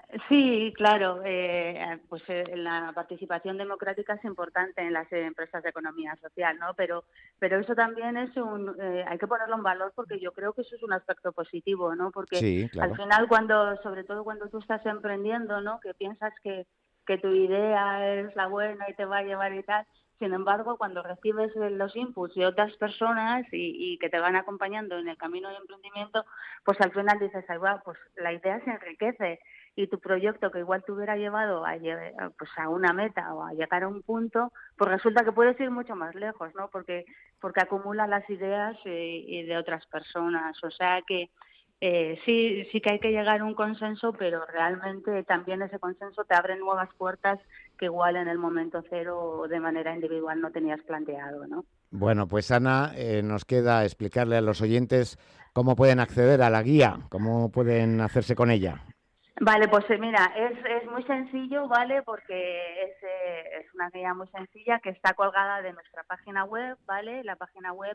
Sí, claro, eh, pues eh, la participación democrática es importante en las eh, empresas de economía social, ¿no? Pero, pero eso también es un, eh, hay que ponerlo en valor, porque yo creo que eso es un aspecto positivo, ¿no? Porque Sí, al claro. final, cuando, sobre todo cuando tú estás emprendiendo, ¿no? Que piensas que, que tu idea es la buena y te va a llevar y tal. Sin embargo, cuando recibes eh, los inputs de otras personas y, y que te van acompañando en el camino de emprendimiento, pues al final dices, ay, va, pues la idea se enriquece, y tu proyecto, que igual te hubiera llevado a, lle- a, pues a una meta o a llegar a un punto, pues resulta que puedes ir mucho más lejos, ¿no? Porque porque acumula las ideas eh, y de otras personas. O sea que eh, sí sí que hay que llegar a un consenso, pero realmente también ese consenso te abre nuevas puertas que igual en el momento cero o de manera individual no tenías planteado, ¿no? Bueno, pues Ana, eh, nos queda explicarle a los oyentes cómo pueden acceder a la guía, cómo pueden hacerse con ella. Vale, pues eh, mira, es, es muy sencillo, ¿vale? Porque es, eh, es una guía muy sencilla que está colgada de nuestra página web, ¿vale? La página web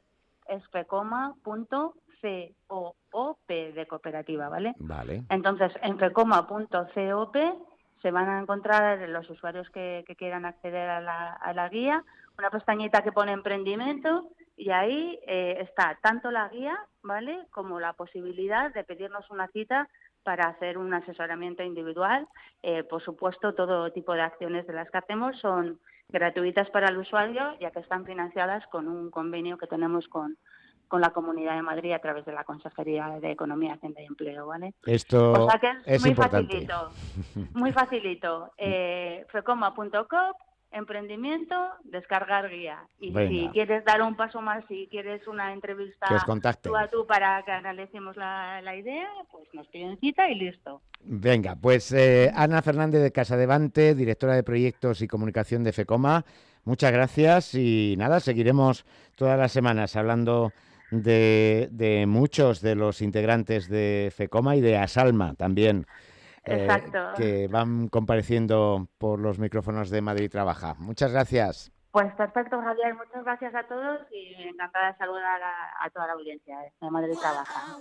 es fecoma punto coop de cooperativa, ¿vale? Vale. Entonces, en fecoma punto coop se van a encontrar los usuarios que, que quieran acceder a la, a la guía, una pestañita que pone emprendimiento, y ahí eh, está tanto la guía, ¿vale?, como la posibilidad de pedirnos una cita para hacer un asesoramiento individual. Eh, por supuesto, todo tipo de acciones de las que hacemos son gratuitas para el usuario, ya que están financiadas con un convenio que tenemos con, con la Comunidad de Madrid a través de la Consejería de Economía, Hacienda y Empleo, ¿vale? Esto o sea que es, es muy importante. facilito, muy facilito. Eh, fecoma punto coop, emprendimiento, descargar guía. Y Venga. si quieres dar un paso más, si quieres una entrevista Que os contacten. tú a tú para que analicemos la, la idea, pues nos piden cita y listo. Venga, pues eh, Ana Fernández de Casadevante, directora de Proyectos y Comunicación de FECOMA, muchas gracias y nada, seguiremos todas las semanas hablando de, de muchos de los integrantes de FECOMA y de ASALMA también. Eh, Exacto. que van compareciendo por los micrófonos de Madrid Trabaja. Muchas gracias. Pues perfecto, Javier. Muchas gracias a todos y encantada de saludar a, a toda la audiencia de Madrid Trabaja.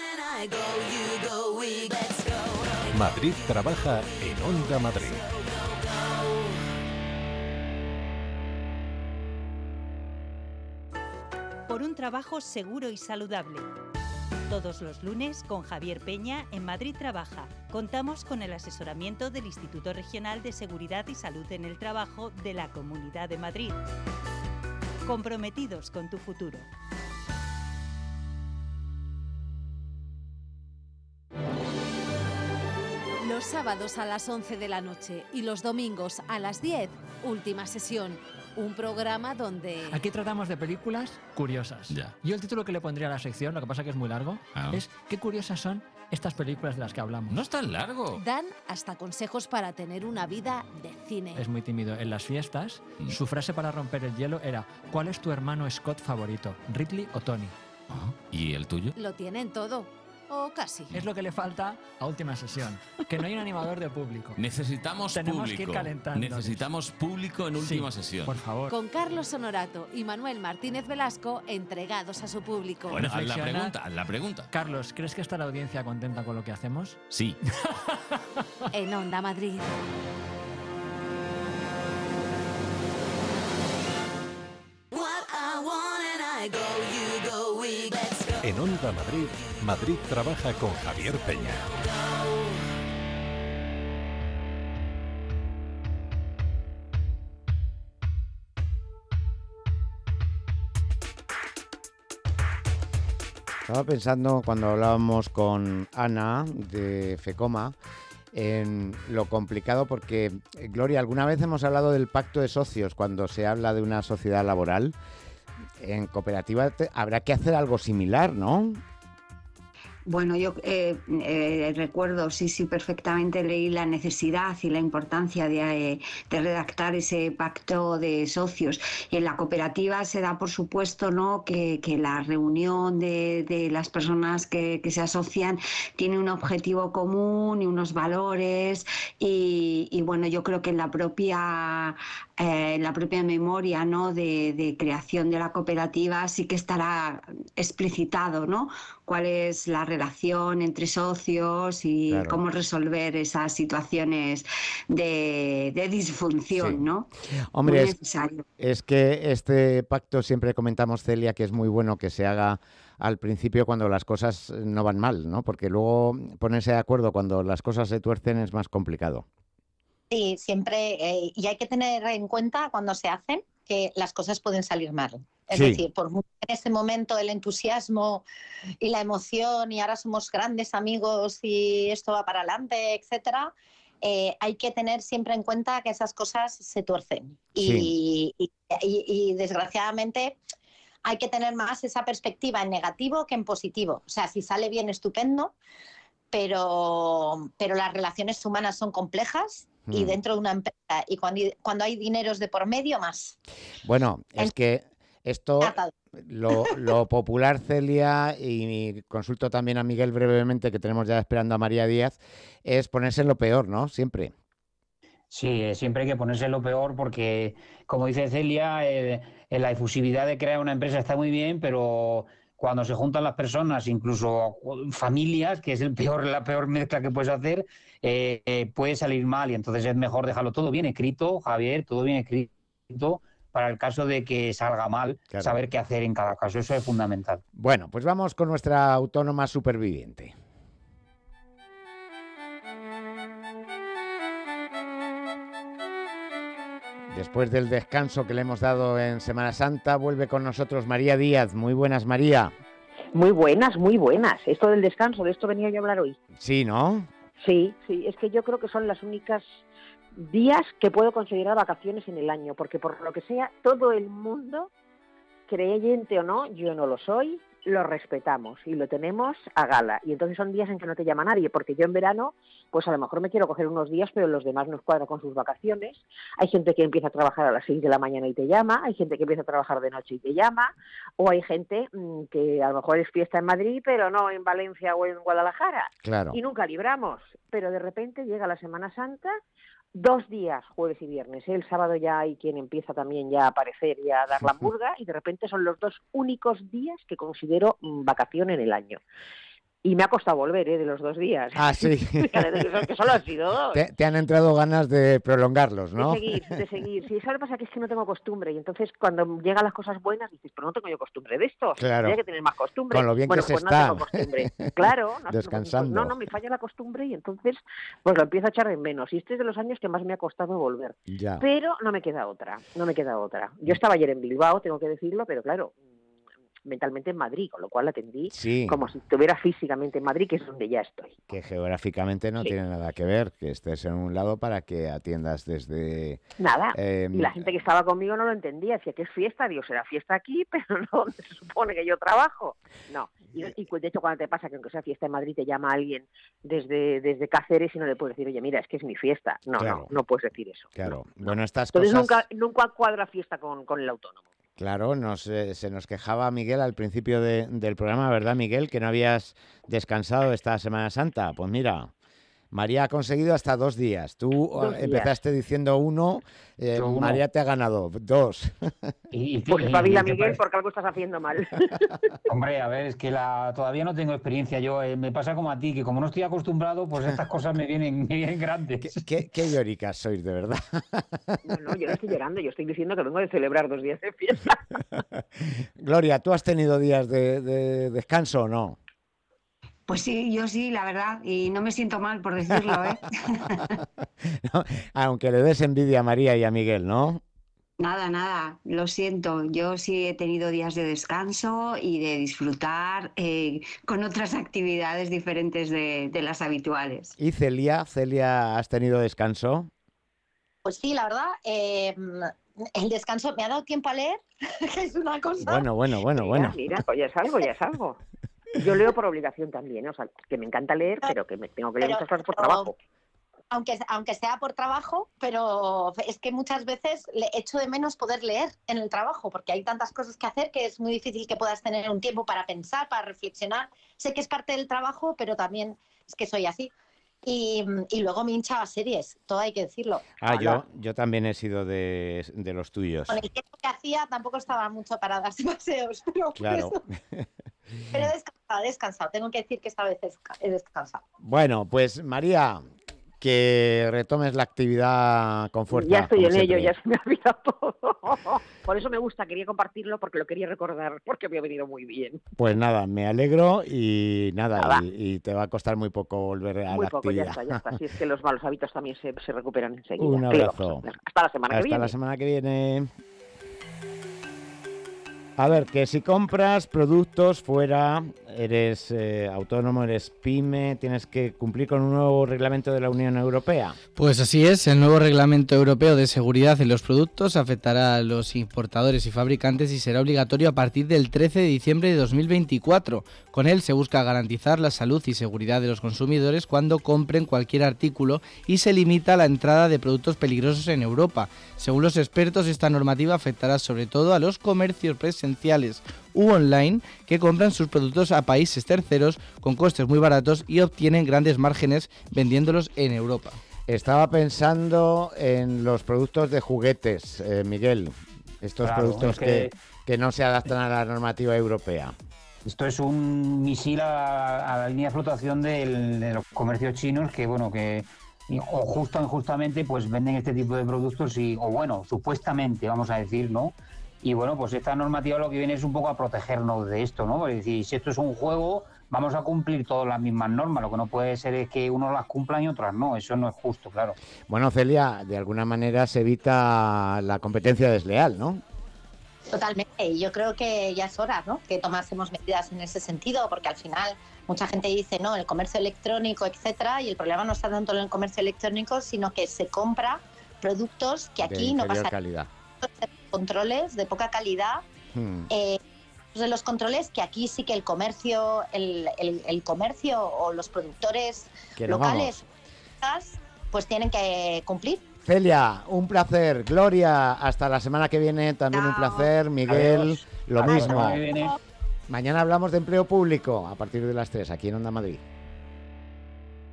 Madrid Trabaja en Onda Madrid. Por un trabajo seguro y saludable. Todos los lunes con Javier Peña en Madrid Trabaja. Contamos con el asesoramiento del Instituto Regional de Seguridad y Salud en el Trabajo de la Comunidad de Madrid. Comprometidos con tu futuro. Los sábados a las once de la noche y los domingos a las diez, última sesión. Un programa donde... Aquí tratamos de películas curiosas. Ya. Yo el título que le pondría a la sección, lo que pasa que es muy largo, Ah. es ¿qué curiosas son estas películas de las que hablamos? No es tan largo. dan hasta consejos para tener una vida de cine. Es muy tímido. En las fiestas, Mm. su frase para romper el hielo era ¿cuál es tu hermano Scott favorito? ¿Ridley o Tony? Ah, ¿y el tuyo? Lo tienen todo. O casi. Es lo que le falta a última sesión. Que no hay un animador de público. Necesitamos Tenemos público. que ir calentando. Necesitamos público en última Sí, sesión. por favor. Con Carlos Honorato y Manuel Martínez Velasco entregados a su público. Bueno, haz la Reflexionar. pregunta, haz la pregunta. Carlos, ¿crees que está la audiencia contenta con lo que hacemos? Sí. En Onda Madrid. En Onda Madrid, Madrid Trabaja con Javier Peña. Estaba pensando cuando hablábamos con Ana de FECOMA en lo complicado porque, eh, Gloria, alguna vez hemos hablado del pacto de socios cuando se habla de una sociedad laboral. En cooperativa te- habrá que hacer algo similar, ¿no? Bueno, yo eh, eh, recuerdo, sí, sí, perfectamente leí la necesidad y la importancia de, eh, de redactar ese pacto de socios. Y en la cooperativa se da por supuesto, ¿no?, que, que la reunión de, de las personas que, que se asocian tiene un objetivo común y unos valores. Y, y bueno, yo creo que en la propia, eh, en la propia memoria, ¿no?, de, de creación de la cooperativa sí que estará explicitado, ¿no?, cuál es la relación entre socios y Claro. cómo resolver esas situaciones de, de disfunción, Sí. ¿no? Hombre, Muy es, necesario. es que este pacto siempre comentamos, Celia, que es muy bueno que se haga al principio cuando las cosas no van mal, ¿no? Porque luego ponerse de acuerdo cuando las cosas se tuercen es más complicado. Sí, siempre, eh, y hay que tener en cuenta cuando se hacen que las cosas pueden salir mal. Es Sí. decir, por mucho en ese momento el entusiasmo y la emoción y ahora somos grandes amigos y esto va para adelante, etcétera, eh, hay que tener siempre en cuenta que esas cosas se tuercen. Y, y- y- y, desgraciadamente hay que tener más esa perspectiva en negativo que en positivo. O sea, si sale bien, estupendo, pero, pero las relaciones humanas son complejas y Mm. dentro de una empresa y cuando, cuando hay dineros de por medio, más. Bueno, es que esto, lo, lo popular, Celia, y consulto también a Miguel brevemente, que tenemos ya esperando a María Díaz, es ponerse en lo peor, ¿no? Siempre. Sí, siempre hay que ponerse lo peor porque, como dice Celia, eh, eh, la efusividad de crear una empresa está muy bien, pero cuando se juntan las personas, incluso familias, que es el peor, la peor mezcla que puedes hacer, eh, eh, puede salir mal y entonces es mejor dejarlo todo bien escrito, Javier, todo bien escrito, para el caso de que salga mal, Claro. saber qué hacer en cada caso, eso es fundamental. Bueno, pues vamos con nuestra autónoma superviviente. Después del descanso que le hemos dado en Semana Santa, vuelve con nosotros María Díaz. Muy buenas, María. Muy buenas, muy buenas. Esto del descanso, de esto venía yo a hablar hoy. Sí, ¿no? Sí, sí, es que yo creo que son las únicas días que puedo considerar vacaciones en el año, porque por lo que sea, todo el mundo, creyente o no, yo no lo soy, lo respetamos y lo tenemos a gala. Y entonces son días en que no te llama nadie, porque yo en verano, pues a lo mejor me quiero coger unos días, pero los demás nos cuadran con sus vacaciones. Hay gente que empieza a trabajar a las seis de la mañana y te llama, hay gente que empieza a trabajar de noche y te llama, o hay gente mmm, que a lo mejor es fiesta en Madrid, pero no en Valencia o en Guadalajara. Claro. Y nunca libramos. Pero de repente llega la Semana Santa, dos días, jueves y viernes. ¿eh? El sábado ya hay quien empieza también ya a aparecer y a dar la murga, y de repente son los dos únicos días que considero mmm, vacación en el año. Y me ha costado volver, ¿eh? De los dos días. Ah, sí. Que solo han sido dos. Te, te han entrado ganas de prolongarlos, ¿no? De seguir, de seguir. Sí, eso lo que pasa que es que no tengo costumbre. Y entonces cuando llegan las cosas buenas dices, pero no tengo yo costumbre de esto. Claro. Tendría que tener más costumbre. Con lo bien bueno, que pues se no está. tengo costumbre. Claro. No, Descansando. No, no, me falla la costumbre y entonces pues lo empiezo a echar de menos. Y este es de los años que más me ha costado volver. Ya. Pero no me queda otra, no me queda otra. Yo estaba ayer en Bilbao, tengo que decirlo, pero claro, mentalmente en Madrid, con lo cual atendí Sí. como si estuviera físicamente en Madrid, que es donde ya estoy. Que geográficamente no Sí. tiene nada que ver, que estés en un lado para que atiendas desde... Nada, eh, y la gente que estaba conmigo no lo entendía, decía que es fiesta, digo, será fiesta aquí, pero no donde se supone que yo trabajo. No, y, y de hecho cuando te pasa que aunque sea fiesta en Madrid te llama alguien desde, desde Cáceres y no le puedes decir, oye, mira, es que es mi fiesta. No, Claro. no, no puedes decir eso. Claro, bueno, estas Entonces cosas... nunca, nunca cuadra fiesta con, con el autónomo. Claro, nos, eh, se nos quejaba Miguel al principio de- del programa, ¿verdad, Miguel? Que no habías descansado esta Semana Santa. Pues mira, María ha conseguido hasta dos días. Tú Dos eh, días. empezaste diciendo uno, eh, Yo uno. María te ha ganado dos. Y, y- Pues y- espabila, y te Miguel, parece- porque algo estás haciendo mal. Hombre, a ver, es que la, todavía no tengo experiencia. Yo eh, me pasa como a ti, que como no estoy acostumbrado, pues estas cosas me vienen, me vienen grandes. ¿Qué, qué lloricas sois, de verdad? No, no, yo no estoy llorando, yo estoy diciendo que vengo de celebrar dos días de fiesta. Gloria, ¿tú has tenido días de, de descanso o no? Pues sí, yo sí, la verdad, y no me siento mal por decirlo, ¿eh? ¿No? Aunque le des envidia a María y a Miguel, ¿no? Nada, nada, lo siento. Yo sí he tenido días de descanso y de disfrutar eh, con otras actividades diferentes de, de las habituales. ¿Y Celia? ¿Celia, has tenido descanso? Pues sí, la verdad, eh, el descanso me ha dado tiempo a leer, que es una cosa. Bueno, bueno, bueno, Mira, bueno. Mira, pues ya es algo, ya es algo. Yo leo por obligación también, o sea, que me encanta leer, pero que me tengo que leer Pero- muchas cosas por pero- trabajo. Aunque, aunque sea por trabajo, pero es que muchas veces le echo de menos poder leer en el trabajo, porque hay tantas cosas que hacer que es muy difícil que puedas tener un tiempo para pensar, para reflexionar. Sé que es parte del trabajo, pero también es que soy así. Y, y luego me hinchaba series, todo hay que decirlo. Ah, yo, yo también he sido de, de los tuyos. Con el tiempo que hacía tampoco estaba mucho para darse paseos, pero, por Claro. eso- pero he descansado, he descansado. Tengo que decir que esta vez he descansado. Bueno, pues María, que retomes la actividad con fuerza. Ya estoy como en ello, siempre. ya se me ha olvidado todo. Por eso me gusta, quería compartirlo porque lo quería recordar, porque me ha venido muy bien. Pues nada, me alegro y nada, Nada. y, y te va a costar muy poco volver a Muy la poco, ya actividad. está, ya está. Si es que los malos hábitos también se, se recuperan enseguida. Un ¿Qué le vamos a abrazo. hacer? Hasta la semana que Hasta viene. la semana que viene. A ver, que si compras productos fuera, eres eh, autónomo, eres pyme, tienes que cumplir con un nuevo reglamento de la Unión Europea. Pues así es, el nuevo Reglamento Europeo de Seguridad en los Productos afectará a los importadores y fabricantes y será obligatorio a partir del trece de diciembre de dos mil veinticuatro. Con él se busca garantizar la salud y seguridad de los consumidores cuando compren cualquier artículo y se limita la entrada de productos peligrosos en Europa. Según los expertos, esta normativa afectará sobre todo a los comercios presenciales u online que compran sus productos a países terceros con costes muy baratos y obtienen grandes márgenes vendiéndolos en Europa. Estaba pensando en los productos de juguetes, eh, Miguel. Estos Claro, productos es que... que- que no se adaptan a la normativa europea. Esto es un misil a, a la línea de flotación del- de los comercios chinos que, bueno, que y- o justo o injustamente pues venden este tipo de productos y, o bueno, supuestamente, vamos a decir, ¿no? Y bueno, pues esta normativa lo que viene es un poco a protegernos de esto, ¿no? Es decir, si esto es un juego, vamos a cumplir todas las mismas normas. Lo que no puede ser es que unos las cumplan y otras no. Eso no es justo, claro. Bueno, Celia, de alguna manera se evita la competencia desleal, ¿no? Totalmente, y yo creo que ya es hora, ¿no?, que tomásemos medidas en ese sentido, porque al final mucha gente dice, no, el comercio electrónico, etcétera, y el problema no está tanto en el comercio electrónico, sino que se compra productos que De aquí no inferior pasan calidad. controles de poca calidad. Hmm. Eh, de los controles que aquí sí que el comercio, el, el- el comercio o los productores Que nos locales, pues tienen que cumplir. Celia, un placer. Gloria, hasta la semana que viene, también un placer. Miguel, Adiós. lo Hasta la mismo. semana que viene. Mañana hablamos de empleo público a partir de las tres, aquí en Onda Madrid.